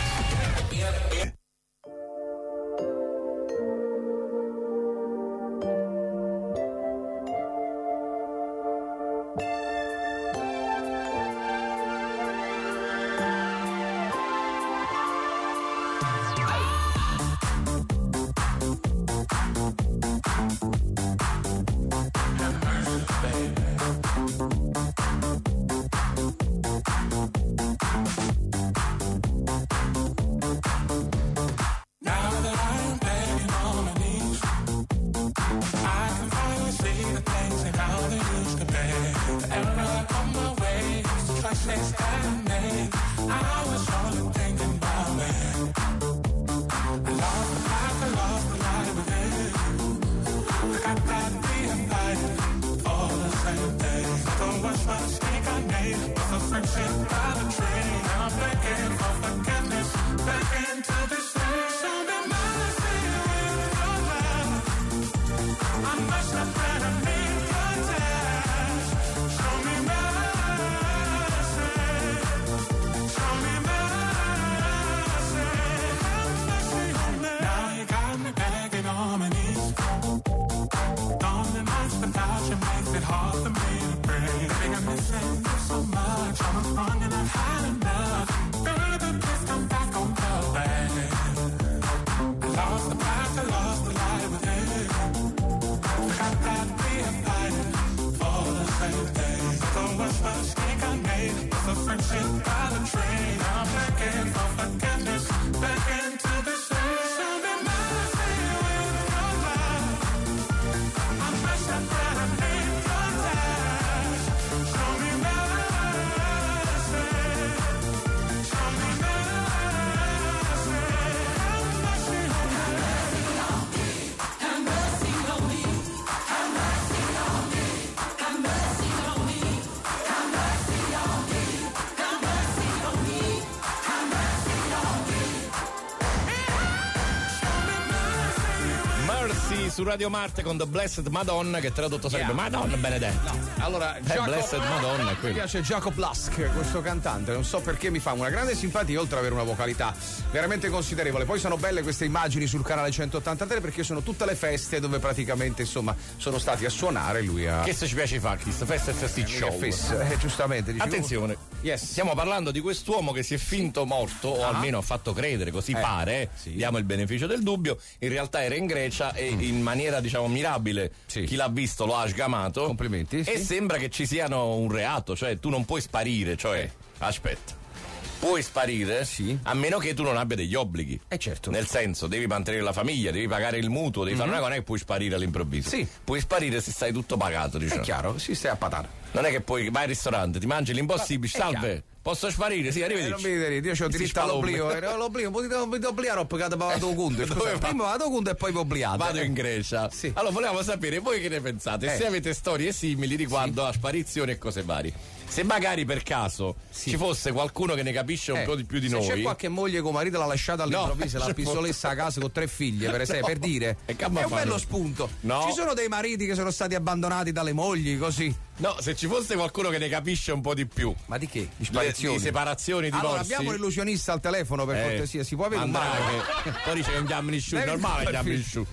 Su Radio Marte con The Blessed Madonna, che tradotto sarebbe Madonna benedetta. No. Allora, Blessed Madonna è mi piace Jacob Lusk, questo cantante, non so perché mi fa una grande simpatia, oltre ad avere una vocalità veramente considerevole. Poi sono belle queste immagini sul canale 183, perché sono tutte le feste dove praticamente insomma sono stati a suonare, lui a... Che se ci piace fare questa festa e festicciolo. Giustamente. Attenzione, stiamo parlando di quest'uomo che si è finto morto, o almeno ha fatto credere, così pare, diamo il beneficio del dubbio, in realtà era in Grecia e in maniera diciamo mirabile chi l'ha visto lo ha sgamato. Complimenti. E sembra che ci siano un reato, cioè tu non puoi sparire, cioè aspetta, puoi sparire a meno che tu non abbia degli obblighi. Certo. Nel senso, devi mantenere la famiglia, devi pagare il mutuo, devi fare una cosa, non è che puoi sparire all'improvviso. Puoi sparire se stai tutto pagato, diciamo. È chiaro, stai a patare. Non è che poi vai al ristorante, ti mangi l'impossibile, salve. Posso sparire? Sì, arrivederci. Non mi vedete, io ho diritto all'oblio. L'oblio, non mi obliare perché vado a conto. Prima vado a conto e poi vi obliate. Vado in Grecia. Allora, volevamo sapere voi che ne pensate, se avete storie simili riguardo a sparizioni e cose varie. Se magari per caso ci fosse qualcuno che ne capisce un po' di più di noi. Se c'è qualche moglie con marito l'ha lasciata all'improvviso, l'ha pistolessa a casa con 3 figlie, per esempio, per dire. È un bello spunto. Ci sono dei mariti che sono stati abbandonati dalle mogli, così. No, se ci fosse qualcuno che ne capisce un po'. Di più. Ma di che? Di sparizioni? Di separazioni, divorzi. Allora abbiamo l'illusionista al telefono, per cortesia, si può avere un mano? Poi dice che non chiami nessuno, normale chiami nessuno.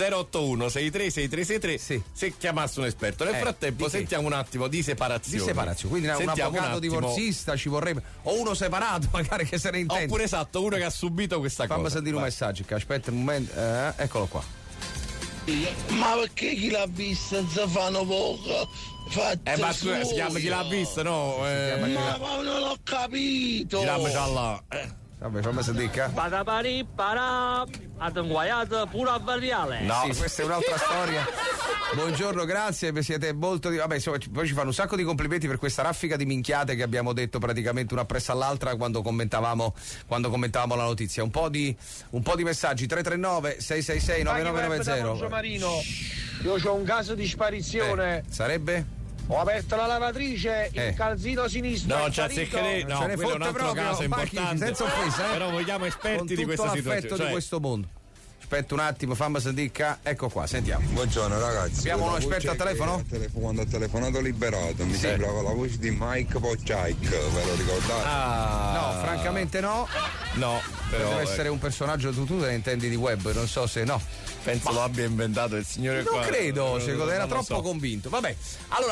081 63 6363 se chiamasse un esperto. Nel frattempo sentiamo un attimo di separazione. Quindi un avvocato divorzista ci vorrebbe, o uno separato magari che se ne intende. Oppure uno che ha subito questa cosa. Fammi sentire un messaggio, che aspetta un momento, eccolo qua. Ma perché chi l'ha vista non si fanno poco? Ma scusa, si chiama Chi l'ha vista, no? Ma non ho capito! Vabbè, fammi sentire. Patapari para attenguaiato pure avvariale. No, sì, questa è un'altra storia. Buongiorno, grazie, siete molto vabbè, insomma, poi ci fanno un sacco di complimenti per questa raffica di minchiate che abbiamo detto praticamente una appresso all'altra quando commentavamo la notizia. Un po' di messaggi. 339 666 9990. Marino, io ho un caso di sparizione. Sarebbe? Ho aperto la lavatrice, il calzino sinistro. No, c'è secreto. No, quello è un altro caso importante. Senza offesa, Però vogliamo esperti di questa situazione. Di questo mondo. Aspetta un attimo, fammi sentire. Ecco qua, sentiamo. Buongiorno ragazzi. Abbiamo un esperto al telefono? Quando ha telefonato Liberato mi sembrava la voce di Mike Pocciaic, ve lo ricordate? No, francamente no. No, però deve essere un personaggio, tu te ne intendi di web, non so se no. Penso lo abbia inventato il signore non qua. Credo, secondo era troppo convinto. Vabbè, allora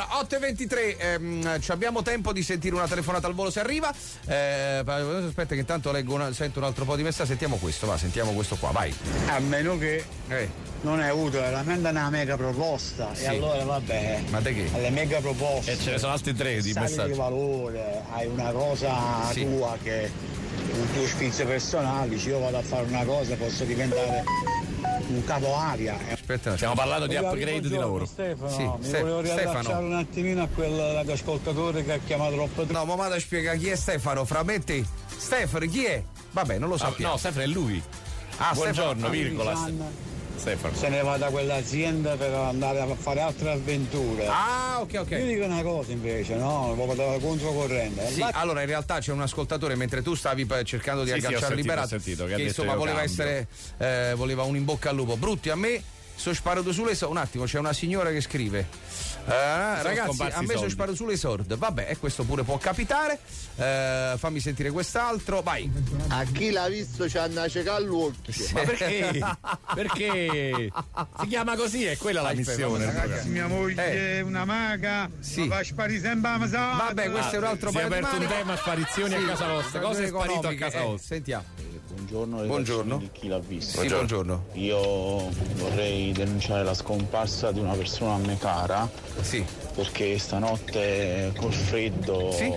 8:23, abbiamo tempo di sentire una telefonata al volo se arriva. Aspetta che intanto sento un altro po' di messaggi. Sentiamo questo qua, vai. A meno che non è utile, la manda una mega proposta. Sì. E allora vabbè. Ma te che? Alle mega proposte. E ce ne sono altri 3 di messaggi. Di valore, hai una cosa tua che un tuo spizio personale, dici io vado a fare una cosa, posso diventare un capo aria. Aspetta, stiamo parlando di upgrade di lavoro. Stefano, mi volevo riallacciare un attimino a quell'ascoltatore che ha chiamato troppo. No, ma vado a spiegare chi è Stefano, fra me e te. Stefano, chi è? Vabbè, non lo sappiamo. No, Stefano è lui. Buongiorno, virgola. Stefano. Se ne va da quell'azienda per andare a fare altre avventure. Ok. Io dico una cosa invece, no? Proprio controcorrente. Sì, allora in realtà c'è un ascoltatore mentre tu stavi cercando di agganciare Liberato che insomma voleva un in bocca al lupo. Brutti, a me sono sparato sulle sorde. Un attimo, c'è una signora che scrive ragazzi, a me sono sparato sulle sorde. Vabbè, e questo pure può capitare. Fammi sentire quest'altro, vai. A chi l'ha visto c'ha una cieca all'occhio. Ma perché? Perché si chiama così, è quella la missione. Ragazzi, mia moglie è una maga, ma fa sparire sempre a Masada. Vabbè, questo è un altro paio di maniche. Si è aperto un tema sparizioni a casa vostra. Cosa è sparito a casa vostra? Sentiamo. Buongiorno di chi l'ha visto. Sì, buongiorno. Io vorrei denunciare la scomparsa di una persona a me cara. Sì. Perché stanotte col freddo si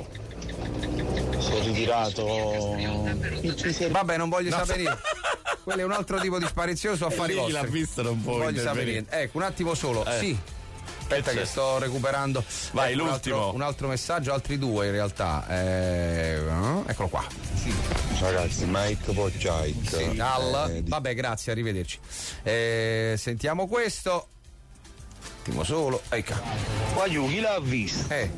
è ritirato. Vabbè, non voglio sapere niente. Quello è un altro tipo di sparizione su affari vostri. Chi l'ha visto non può voglio sapere niente. Ecco, un attimo solo. Sì. Aspetta che sto recuperando. Vai, l'ultimo. Un altro messaggio, altri 2 in realtà. Eccolo qua. Sì. Ragazzi, Mike Pocciaic. Sì, vabbè, grazie, arrivederci. Sentiamo questo. Attimo solo. Ecco. Voglio chi l'ha visto? E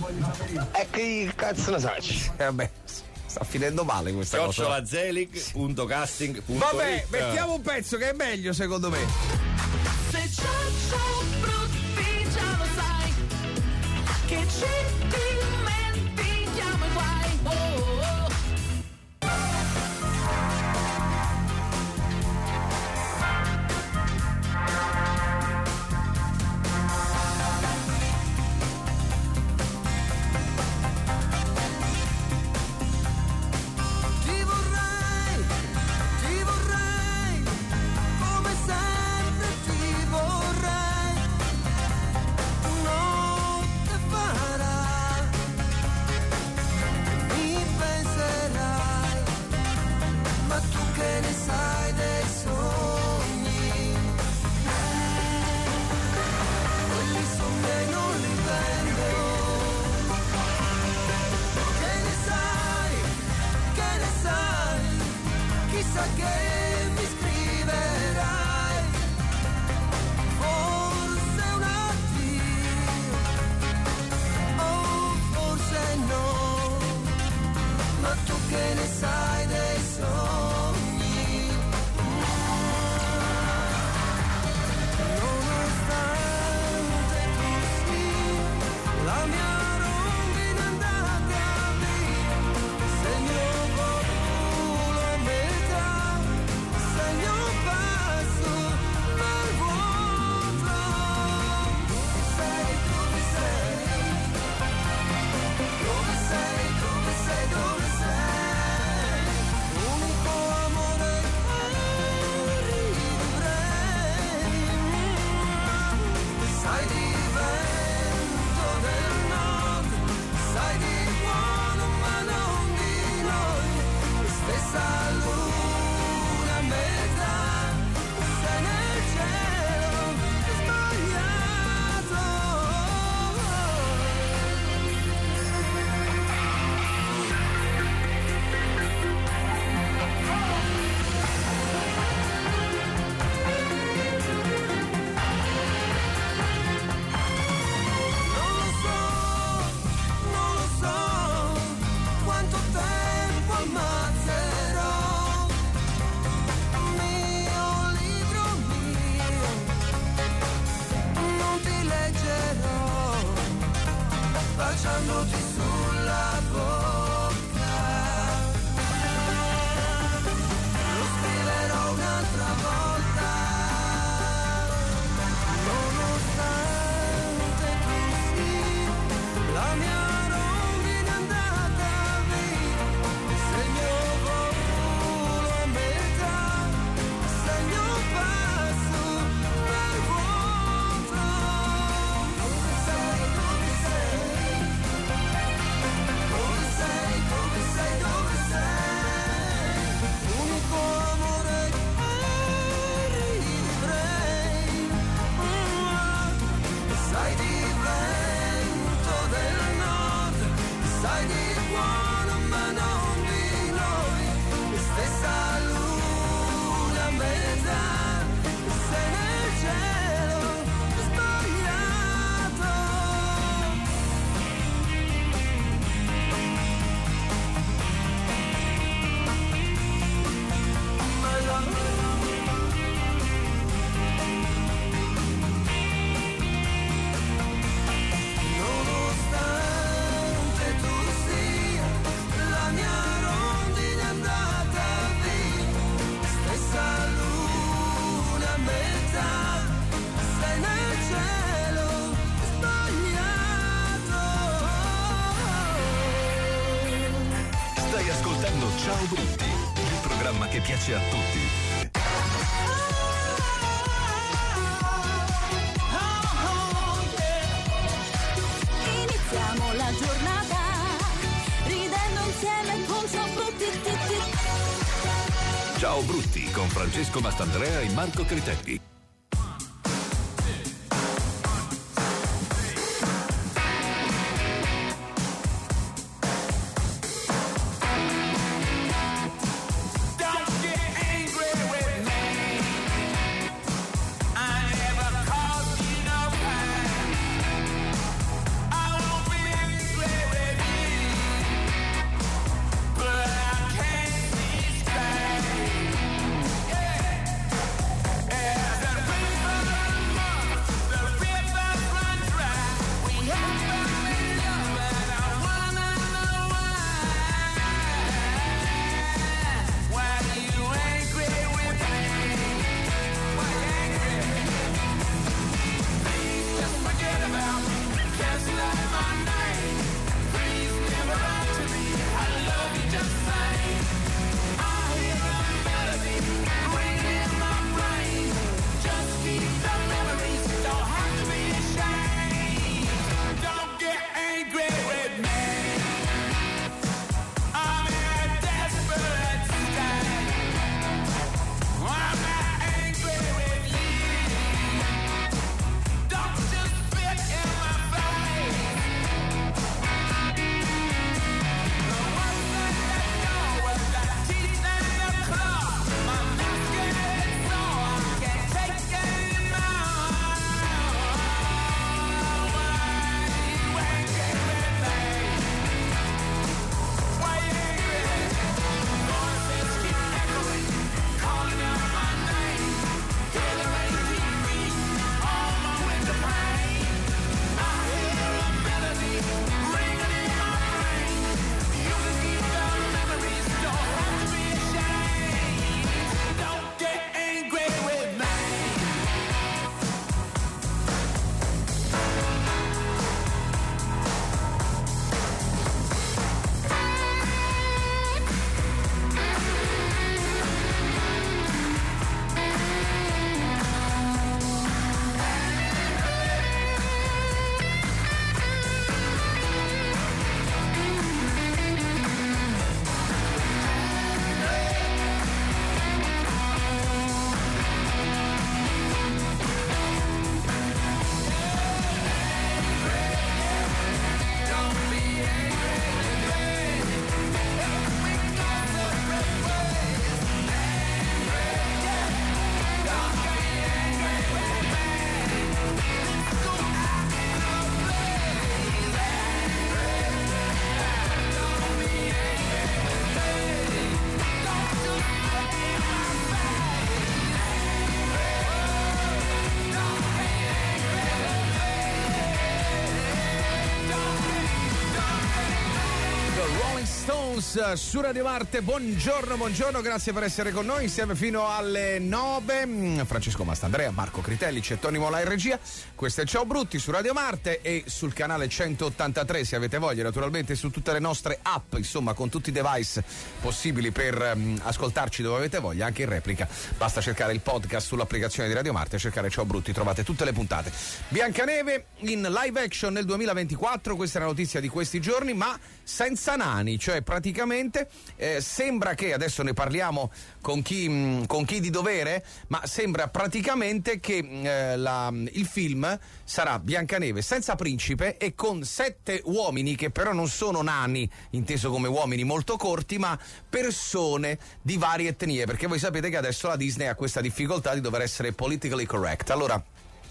che cazzo la sai? Vabbè, sta finendo male questa cosa. Zelig.casting.it. Vabbè, mettiamo un pezzo che è meglio secondo me. Se c'è brutti già lo sai che ci dimentichiamo i guai. Ti vorrei, come sempre ti vorrei. Notte farà baciandoti sulla bocca. Lo scriverò un'altra volta, nonostante tu sia la mia rondine andata via. Sei il mio volo a metà, sei il mio passo per vuoto. Dove sei, dove sei? Dove sei, dove sei, dove sei? L'unico amore che rivivrei. Sai di vento del nord, sai di buono ma non di noi. Stessa luna a metà, sei nel cielo sbagliato. Nonostante tu sia la mia rondine andata via, stessa luna a metà, sei nel cielo sbagliato. Stai ascoltando Ciao Brutti, il programma che piace a tutti. Iniziamo la giornata ridendo insieme con Ciao Brutti. Ciao Brutti con Francesco Mastandrea e Marco Critelli. Don't get angry with me. I never caused you no pain. I won't be angry with you, but I can't see straight. Yeah. Stones su Radio Marte. Buongiorno, grazie per essere con noi insieme fino alle 9. Francesco Mastandrea, Marco Critelli, c'è Tony Mola in regia. Questo è Ciao Brutti su Radio Marte e sul canale 183 se avete voglia, naturalmente su tutte le nostre app, insomma con tutti i device possibili per ascoltarci dove avete voglia, anche in replica. Basta cercare il podcast sull'applicazione di Radio Marte e cercare Ciao Brutti, trovate tutte le puntate. Biancaneve in live action nel 2024, questa è la notizia di questi giorni, ma senza nani, cioè praticamente sembra che, adesso ne parliamo con chi di dovere, ma sembra praticamente che il film sarà Biancaneve senza principe e con 7 uomini che però non sono nani, inteso come uomini molto corti, ma persone di varie etnie, perché voi sapete che adesso la Disney ha questa difficoltà di dover essere politically correct. Allora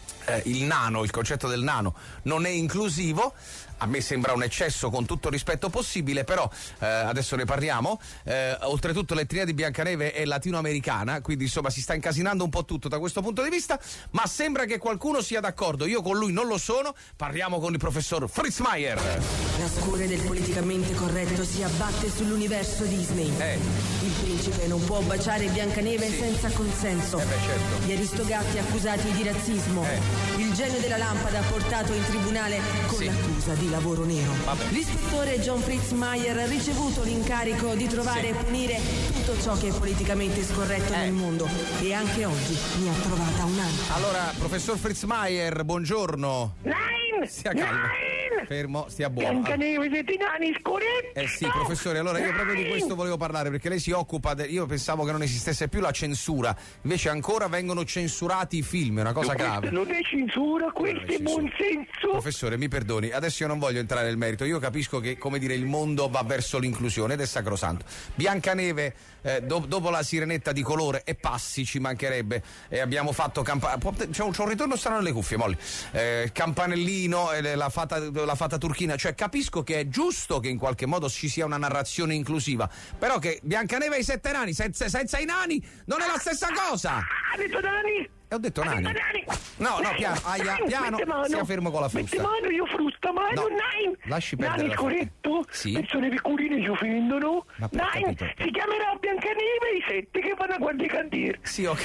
il concetto del nano non è inclusivo. A me sembra un eccesso, con tutto il rispetto possibile, però adesso ne parliamo. Oltretutto l'etnia di Biancaneve è latinoamericana, quindi insomma si sta incasinando un po' tutto da questo punto di vista, ma sembra che qualcuno sia d'accordo. Io con lui non lo sono. Parliamo con il professor Fritz Maier. La scure del politicamente corretto si abbatte sull'universo Disney. Il principe non può baciare Biancaneve senza consenso. Certo. Gli aristogatti accusati di razzismo. Il genio della lampada portato in tribunale con l'accusa di lavoro nero. L'ispettore John Fritz Maier ha ricevuto l'incarico di trovare e punire tutto ciò che è politicamente scorretto nel mondo, e anche oggi ne ha trovata un'altra. Allora, professor Fritz Maier, buongiorno. Stia calmo. Fermo, stia buono. Biancaneve, siete nani scorretti. Sì, professore, allora io proprio di questo volevo parlare, perché lei si occupa io pensavo che non esistesse più la censura, invece ancora vengono censurati i film, è una cosa grave. Non è censura, questo è buonsenso. Professore, mi perdoni, adesso io non voglio entrare nel merito, io capisco che, come dire, il mondo va verso l'inclusione ed è sacrosanto. Biancaneve, dopo la sirenetta di colore e passi, ci mancherebbe, abbiamo fatto c'è un ritorno strano nelle cuffie, Molly. Campanellino, la fata turchina, cioè capisco che è giusto che in qualche modo ci sia una narrazione inclusiva, però che Biancaneve e i 7 nani senza i nani non è la stessa cosa. Ha detto nani? Ho detto nani. No, piano, sia fermo con la frusta. Mette mano, io frusta, mano, no. Nine. Lasci perdere. Nani corretto? Sì. Persone pecorine ci offendono. Nine, si chiamerà Biancaneve i 7 che vanno a guardare i cantieri. Sì, ok.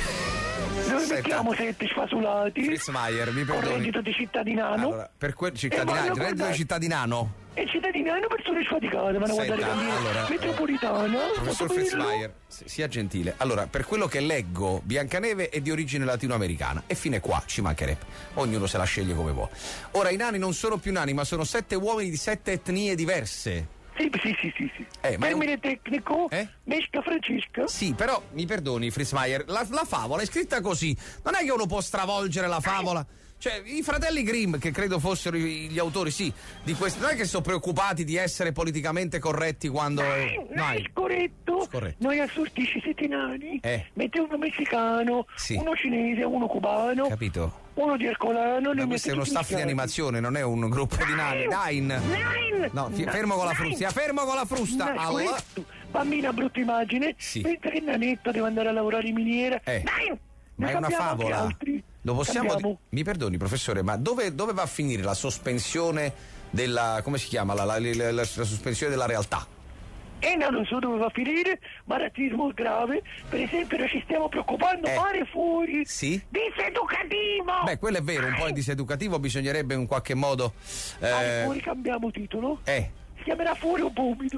Noi mettiamo 7 sfasulati. Fritz Maier, mi perdoni. Con reddito di cittadinano. Allora, per quel cittadinano, reddito di cittadinano. E cittadinano persone sfaticate, vanno a guardare i cantieri. Metropolitana. Professor Fritz Maier, sia gentile. Allora, per quello che leggo, Biancaneve è di origine latinoamericana e fine qua, ci mancherebbe. Ognuno se la sceglie come vuole. Ora, i nani non sono più nani, ma sono 7 uomini di 7 etnie diverse. Sì. Termine tecnico, Mesca Francesca. Sì, però mi perdoni, Fritz Maier, la favola è scritta così. Non è che uno può stravolgere la favola. Cioè, i fratelli Grimm, che credo fossero gli autori, di questo, non è che sono preoccupati di essere politicamente corretti quando. No, è scorretto. Noi assortisci 7 nani. Mette uno messicano, uno cinese, uno cubano. Capito? Uno di Ercolano. Ma questo è uno staff di animazione, non è un gruppo di nani. Nine. No, fermo con la frusta. Fermo con la frusta. Allora. Bambina, brutta immagine. Pensa che Nanetto deve andare a lavorare in miniera. Nine. Ma è una favola. Lo possiamo. Mi perdoni, professore, ma dove va a finire la sospensione della. Come si chiama? La sospensione della realtà? Non lo so dove va a finire, ma razzismo grave. Per esempio, noi ci stiamo preoccupando fare fuori. Sì? Diseducativo! Beh, quello è vero, un po' di diseducativo bisognerebbe in qualche modo. Fare fuori, cambiamo titolo. Si chiamerà Fuori o Bumido.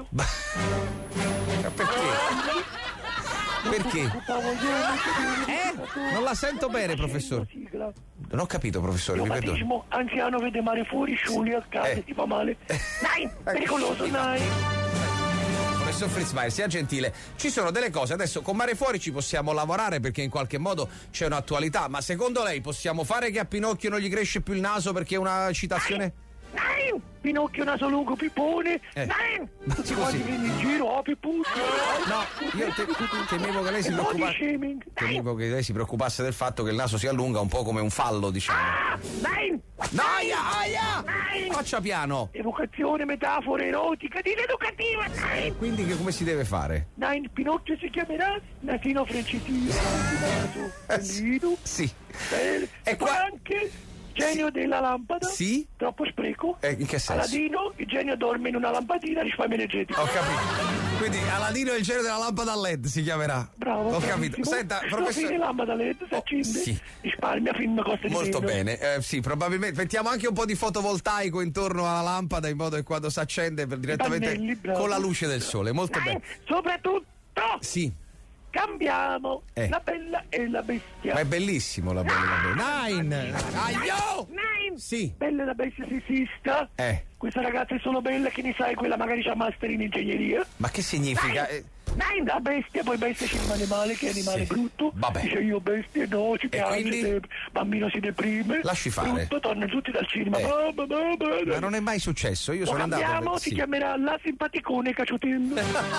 Perché? Perché? Non la sento bene, professore. Non ho capito, professore, mi perdoni. Anziano vede mare fuori, sciogli a casa, ti fa male. Dai, pericoloso, dai. Professor Fritz Maier, sia gentile. Ci sono delle cose, adesso con Mare Fuori ci possiamo lavorare perché in qualche modo c'è un'attualità, ma secondo lei possiamo fare che a Pinocchio non gli cresce più il naso perché è una citazione? Dai! Pinocchio naso lungo pippone. Dai! Si quando viene in giro, pippone. No, io temevo che lei si preoccupasse. Temevo che lei si preoccupasse del fatto che il naso si allunga un po' come un fallo, diciamo. Dai! Noia! Faccia piano! Evocazione, metafora, erotica, diseducativa, dai! Quindi che come si deve fare? Dai, Pinocchio si chiamerà Nasino Frencetino. Sì. E qua anche genio della lampada. Sì? Troppo spreco. In che senso? Aladino, il genio dorme in una lampadina, risparmio energetico. Ho capito. Quindi Aladino è il genio della lampada a LED, si chiamerà. Bravo. Ho capito. Senta, professore. La lampada LED si accende. Sì. Risparmia fino a costa di molto meno. bene. Sì, probabilmente mettiamo anche un po' di fotovoltaico intorno alla lampada in modo che quando si accende direttamente pannelli, con la luce del sole. Molto bene. Soprattutto. Sì. Cambiamo la Bella e la Bestia. Ma è bellissimo la Bella e la Bestia. Nine! Nine! Sì. Bella e la Bestia si esista. Questa ragazza è solo bella, che ne sai, quella magari c'ha master in ingegneria. Ma che significa? Nine, la bestia, poi bestia ci rimane male, che è animale brutto. Vabbè. Dice io bestia, no, ci piace, quindi? Bambino si deprime. Lasci fare. Brutto, tornano tutti dal cinema. Ma non è mai successo, io sono andato. Si chiamerà La Simpaticone Cacciotendo.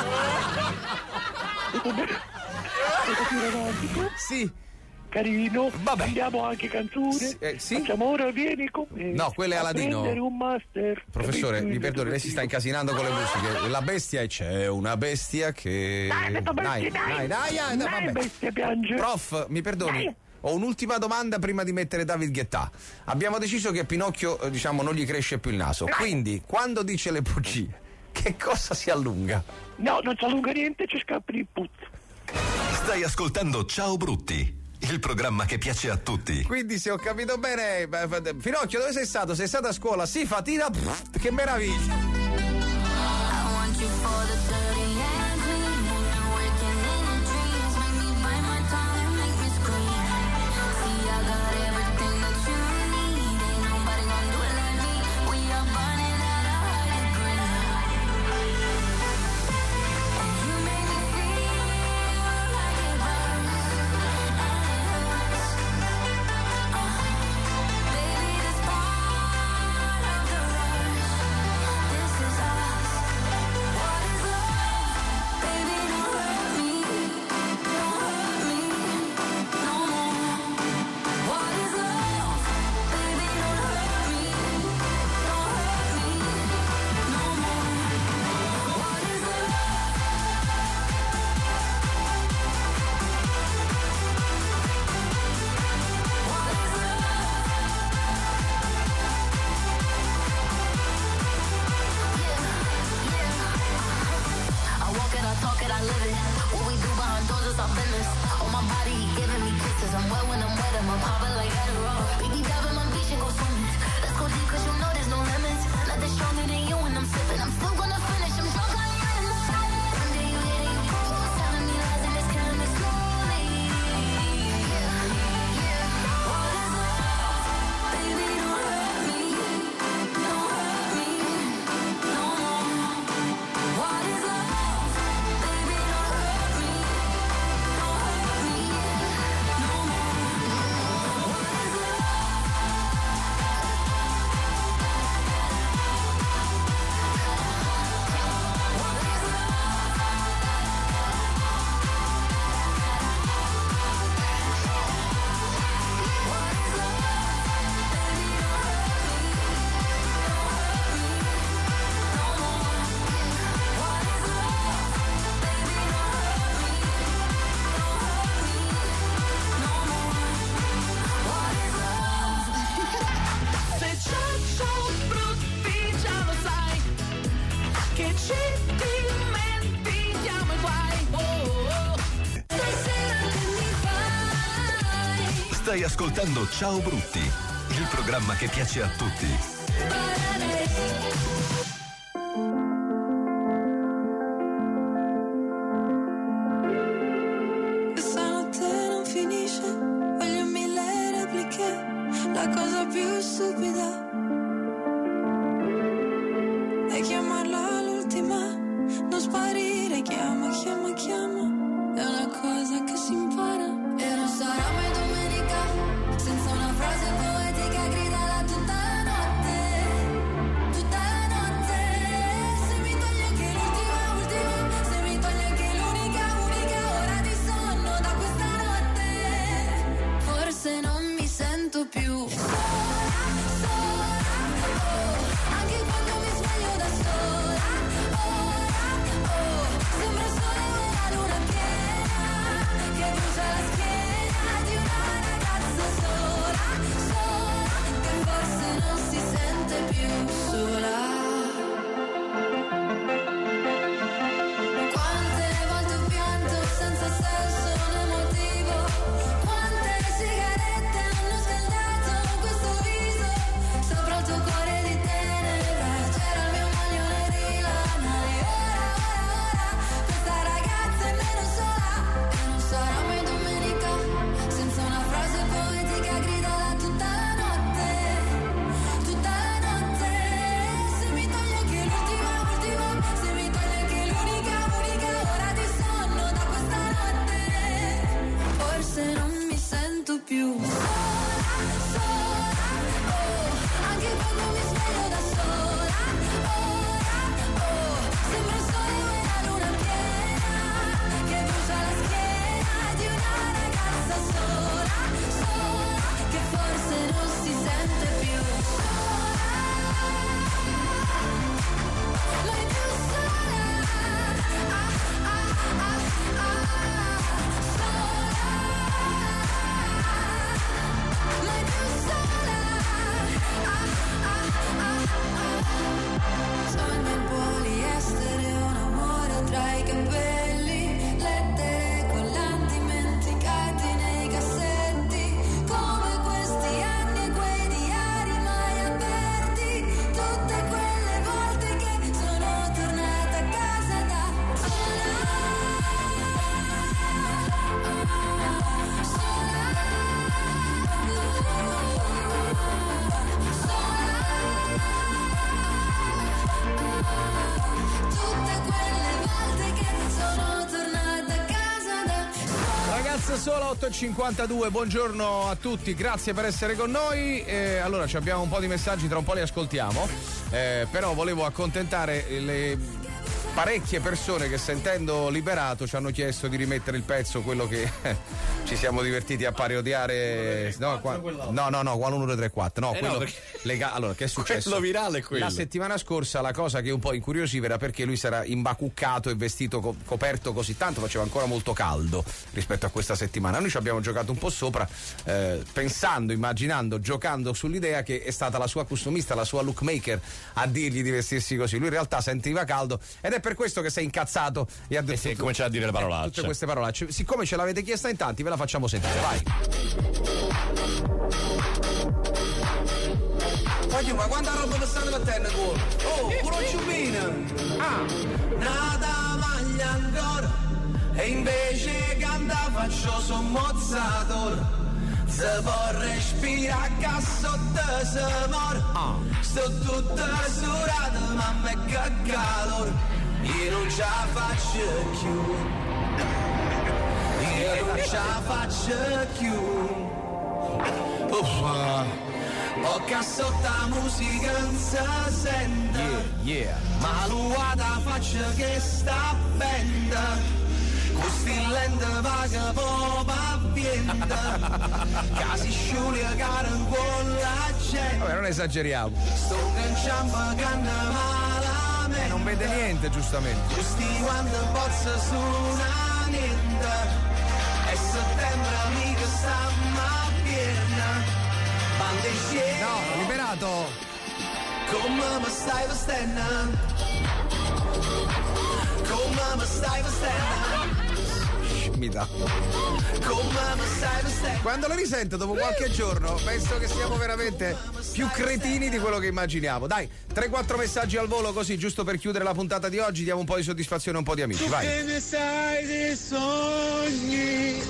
Sì. Carino. Vabbè. Andiamo anche canzoni. Facciamo ora, vieni con me. No, quello è Aladino. Prendere un master. Professore, mi perdoni, lei si sta incasinando con le musiche. La bestia c'è una bestia che. Dai, bestia piange. Prof, mi perdoni. Ho un'ultima domanda prima di mettere David Guetta. Abbiamo deciso che Pinocchio, diciamo, non gli cresce più il naso. Quindi, quando dice le bugie, che cosa si allunga? No, non si allunga niente, ci scappa il puzzo. Stai ascoltando Ciao Brutti, il programma che piace a tutti. Quindi, se ho capito bene, Pinocchio, dove sei stato? Sei stato a scuola? Sì, fatina, che meraviglia. I want you for the dirty and clean. Waking in your dreams, make me bite my tongue and make me scream. See, I got everything that you need. Ain't nobody gonna do it like me. We are burning out a high degree. And you make me feel like it burns and it hurts. Baby, this part of the rush. This is us. What is love? Baby, don't hurt me. Don't hurt me no more. What is love? Baby, don't hurt me. Don't hurt me no more. What is love? I walk it, I talk it, I live it. What we do behind doors is our business. On my body, he giving me kisses. I'm wet when I'm wet, I'm popping like Adderall. Baby, dive in my beach and go swimming. Let's go deep, cause you know there's no limits. Nothing stronger than you when I'm sipping. I'm still gonna finish, I'm drunk on you in the silence. One day you hit it, you close. Telling me lies and it's killing me slowly. What is love? Baby, don't hurt me. Don't hurt me no more. What is love? Baby, don't hurt me. Don't hurt me no more. What is love? Se c'è ciao brutti già lo sai, che ci dimentichiamo i guai. Stasera che mi fai? Stai ascoltando Ciao Brutti, il programma che piace a tutti. Questa notte non finisce, voglio 1000 repliche, la cosa più stupida è chiamarla l'ultima, non sparire, chiama, chiama, chiama, è una cosa che si impara. E non sarà mai domenica, senza una frase poetica gridala tutta la notte, tutta la notte. Se mi togli anche l'ultima, ultima, se mi togli anche l'unica, unica ora di sonno da questa notte, forse non mi sento più sola, sola, oh, anche quando mi sveglio da sola, ora, oh, sembra il sole o la luna piena che brucia la schiena di una ragazza sola, sola, che sola 8:52, buongiorno a tutti, grazie per essere con noi. Allora abbiamo un po' di messaggi, tra un po' li ascoltiamo, però volevo accontentare le parecchie persone che sentendo Liberato ci hanno chiesto di rimettere il pezzo, quello che ci siamo divertiti a parodiare. No, qua 1234. Allora, che è successo? Quello virale è quello. La settimana scorsa la cosa che un po' incuriosiva era perché lui si era imbacuccato e vestito coperto così tanto, faceva ancora molto caldo rispetto a questa settimana. Noi ci abbiamo giocato un po' sopra, pensando, immaginando, giocando sull'idea che è stata la sua customista, la sua lookmaker a dirgli di vestirsi così. Lui in realtà sentiva caldo ed è per questo che sei incazzato e ha detto comincia a dire le parolacce. Tutte queste parolacce. Siccome ce l'avete chiesta in tanti, ve la facciamo sentire. Vai. Ma quanta roba mi state mettendo con? Oh, pure ciubina! Nata maglia ancora e invece canta faccio sommozzatore. Se può respirare che sotto se muore. Sto tutta surata, mamma che calore. Io non ce la faccio più. Io non ce la faccio più. Ho che sotto la musica non si sente. Ma l'uata faccia che sta benda. Questi lente vaga popa vienta. Casi sciuli a gara con la gente. Vabbè, non esageriamo. Sto canciando canna malamente. Non vede niente, giustamente. Questi quando bozza su una niente. E settembre amica sta ma piena. Bande scene. No, Liberato. Come mi stai vestendo? Come mi stai vestendo? Quando lo risento dopo qualche giorno penso che siamo veramente più cretini di quello che immaginiamo. Dai, 3-4 messaggi al volo così, giusto per chiudere la puntata di oggi, diamo un po' di soddisfazione a un po' di amici. Vai. Che ne sai dei sogni?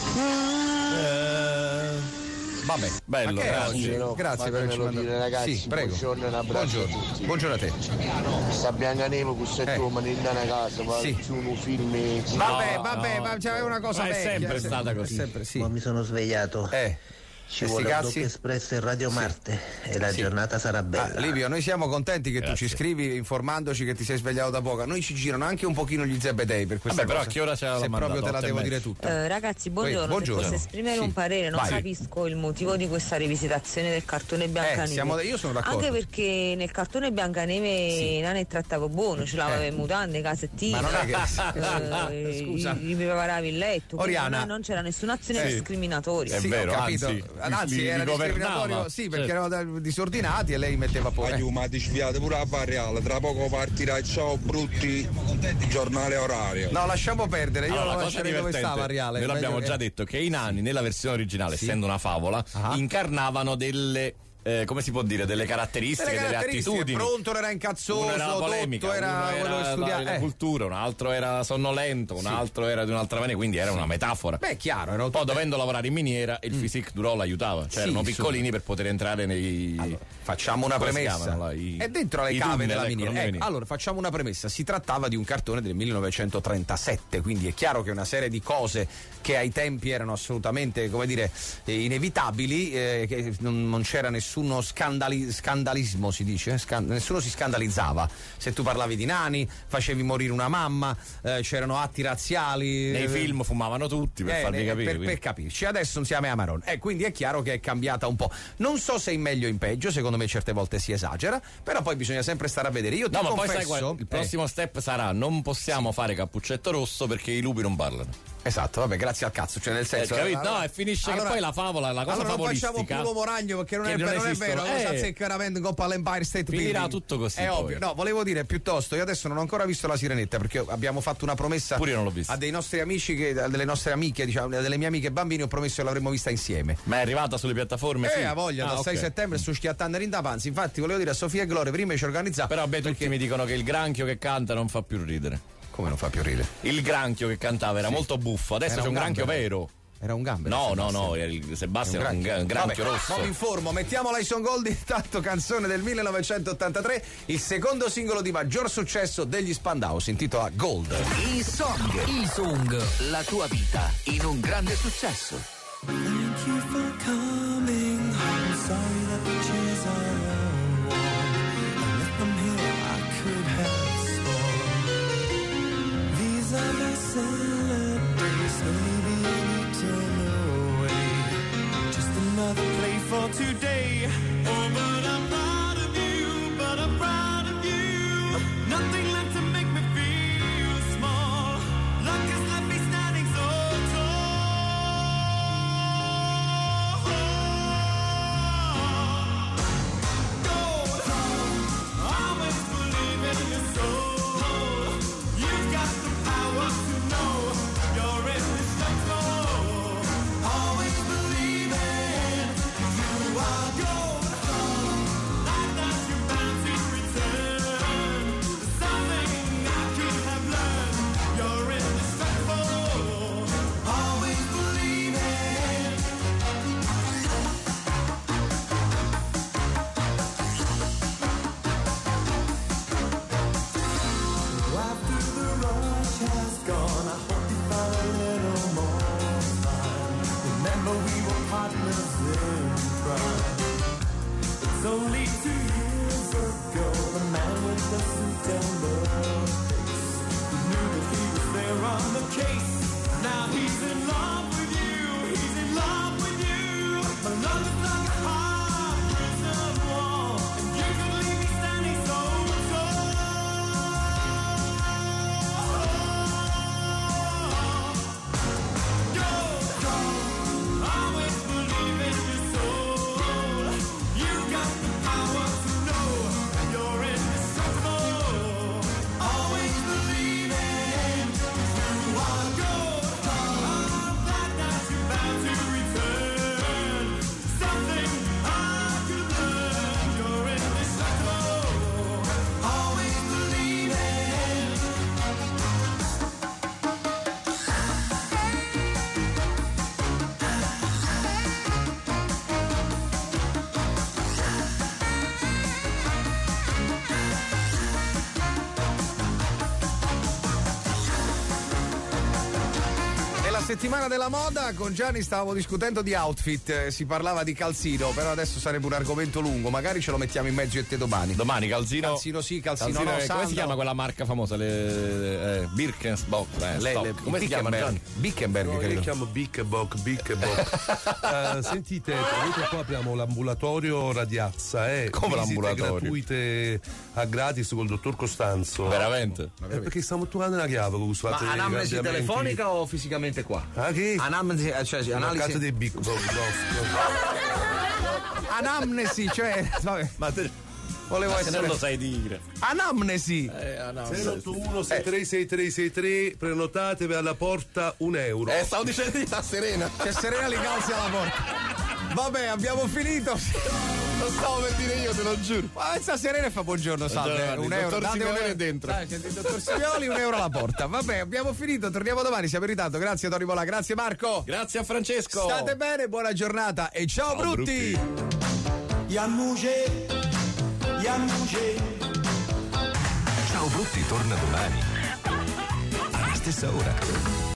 Vabbè, bello, grazie per averci mandato. Ragazzi, sì, prego. Buongiorno, un abbraccio a tutti. Buongiorno a te. Sta Biancaneve con 7 uomini in una casa, ma sono film. Vabbè, ma c'è una cosa ma è vecchia. sempre stata così. Sempre, sì. Ma mi sono svegliato. Ci vuole un doppio espresso in Radio Marte e la giornata sarà bella. Livio, noi siamo contenti che tu ci scrivi informandoci che ti sei svegliato da poco. Noi ci girano anche un pochino gli zebedei per questa cosa. Però a che ora c'è la Se proprio te la devo dire tutta. Ragazzi, buongiorno. Se posso esprimere un parere, non capisco il motivo di questa rivisitazione del cartone Biancaneve. Io sono d'accordo. Anche perché nel cartone Biancaneve Nane trattava buono, ce l'aveva in mutande, casettine. Ma non è che scusa, gli preparavi il letto. Oriana, non c'era nessuna azione discriminatoria. È vero, capito. Anzi, era discriminatorio, perché erano disordinati e lei metteva fuori. Ma ti sviate pure a Barriale, tra poco partirà ciao brutti giornale orario. No, lasciamo perdere, io allora, lo lascerei dove stava Barriale. Noi l'abbiamo già detto che i nani nella versione originale, essendo una favola, incarnavano delle come si può dire, delle caratteristiche, delle attitudini. Pronto era incazzoso, uno era polemica, era quello che studiava la cultura, un altro era sonnolento, un altro era di un'altra maniera, quindi era una metafora. Beh, chiaro, erano poi dovendo lavorare in miniera il physique Durò l'aiutava, cioè erano piccolini per poter entrare nei facciamo una premessa. È dentro le cave della miniera. Allora, facciamo una premessa, si trattava di un cartone del 1937, quindi è chiaro che una serie di cose che ai tempi erano assolutamente, come dire, inevitabili, che non c'era nessuno scandalismo, si dice, nessuno si scandalizzava se tu parlavi di nani, facevi morire una mamma, c'erano atti razziali, nei film fumavano tutti per farvi capire, per capirci. Adesso insieme a Maron, quindi è chiaro che è cambiata un po', non so se in meglio o in peggio, secondo me certe volte si esagera, però poi bisogna sempre stare a vedere. Io ti confesso, poi sai il prossimo step sarà non possiamo fare Cappuccetto Rosso perché i lupi non parlano. Esatto, vabbè, grazie al cazzo, cioè nel senso. No, e finisce che poi la favola, la cosa favolistica. Non facciamo più l'uomo ragno perché non è vero, non si azzecca veramente Coppa all'Empire State Building. Finirà tutto così. È ovvio. No, volevo dire piuttosto, io adesso non ho ancora visto La Sirenetta perché abbiamo fatto una promessa. Pure io non l'ho vista. A dei nostri amici, delle nostre amiche, diciamo, delle mie amiche bambini, ho promesso che l'avremmo vista insieme. Ma è arrivata sulle piattaforme? A voglia, dal 6 settembre sto schiattando in panzi. Infatti volevo dire a Sofia e Gloria, prima ci organizzava. Però tutti mi dicono che il granchio che canta non fa più ridere. Come non fa più ridere? Il granchio che cantava era molto buffo, adesso c'è un granchio vero. Era un gambero? No, Sebastian era un granchio rosso. Non mi informo, mettiamo l'Ison Gold, intanto canzone del 1983, il secondo singolo di maggior successo degli Spandau, si intitola Gold. I Song, la tua vita in un grande successo. Thank you for coming. I'm sorry that the chairs are all warm. I left them here, I could have sworn. These are my salad days, maybe eaten away. Just another play for today. Oh, but I'm proud of you, but I'm proud of you. Nothing left to make me feel small. Luck has left me standing so tall. Only 2 years ago, the man with the suit and the face, he knew that he was there on the case. Now he's in love with you, he's in love with you. But love is like a hard prison wall, and you could leave me standing so tall. Go, always believe in your soul. You got the power to know you're indestructible. Always believe in you are gold. I'm glad that you're bound to return. Something I could learn. You're indestructible. Always believe in. Nella settimana della moda con Gianni stavamo discutendo di outfit, si parlava di calzino, però adesso sarebbe un argomento lungo, magari ce lo mettiamo in mezzo e te domani. Domani calzino. Calzino sì, calzino no, come si chiama quella marca famosa? Le Birkenstock. Come si chiama? Bickenberg, no, io chiamo Bickenbock. Sentite, noi qua abbiamo l'ambulatorio Radiazza, come l'ambulatorio? Gratuite a gratis col dottor Costanzo. Veramente? Perché stiamo trovando una chiave con questo. Ma anamnesi telefonica o fisicamente qua? Ah, che? Anamnesi, cioè analisi. Cazzo dei Big Anamnesi, cioè vabbè. Ma volevo essere. Se non lo sai dire. Anamnesi. 681 636363, prenotatevi alla porta €1. Stavo dicendo di Serena. C'è Serena li calzi alla porta. Vabbè, abbiamo finito. Lo stavo per dire io, te lo giuro. Ma Serena fa buongiorno, salve. €1. Date €1 dentro. Dai, senti, dottor Simeoli, €1 alla porta. Vabbè, abbiamo finito, torniamo domani, siamo in ritardo. Grazie a Tony Bolà, grazie Marco. Grazie a Francesco. State bene, buona giornata e ciao brutti. Yamuge. Ciao Brutti torna domani alla stessa ora.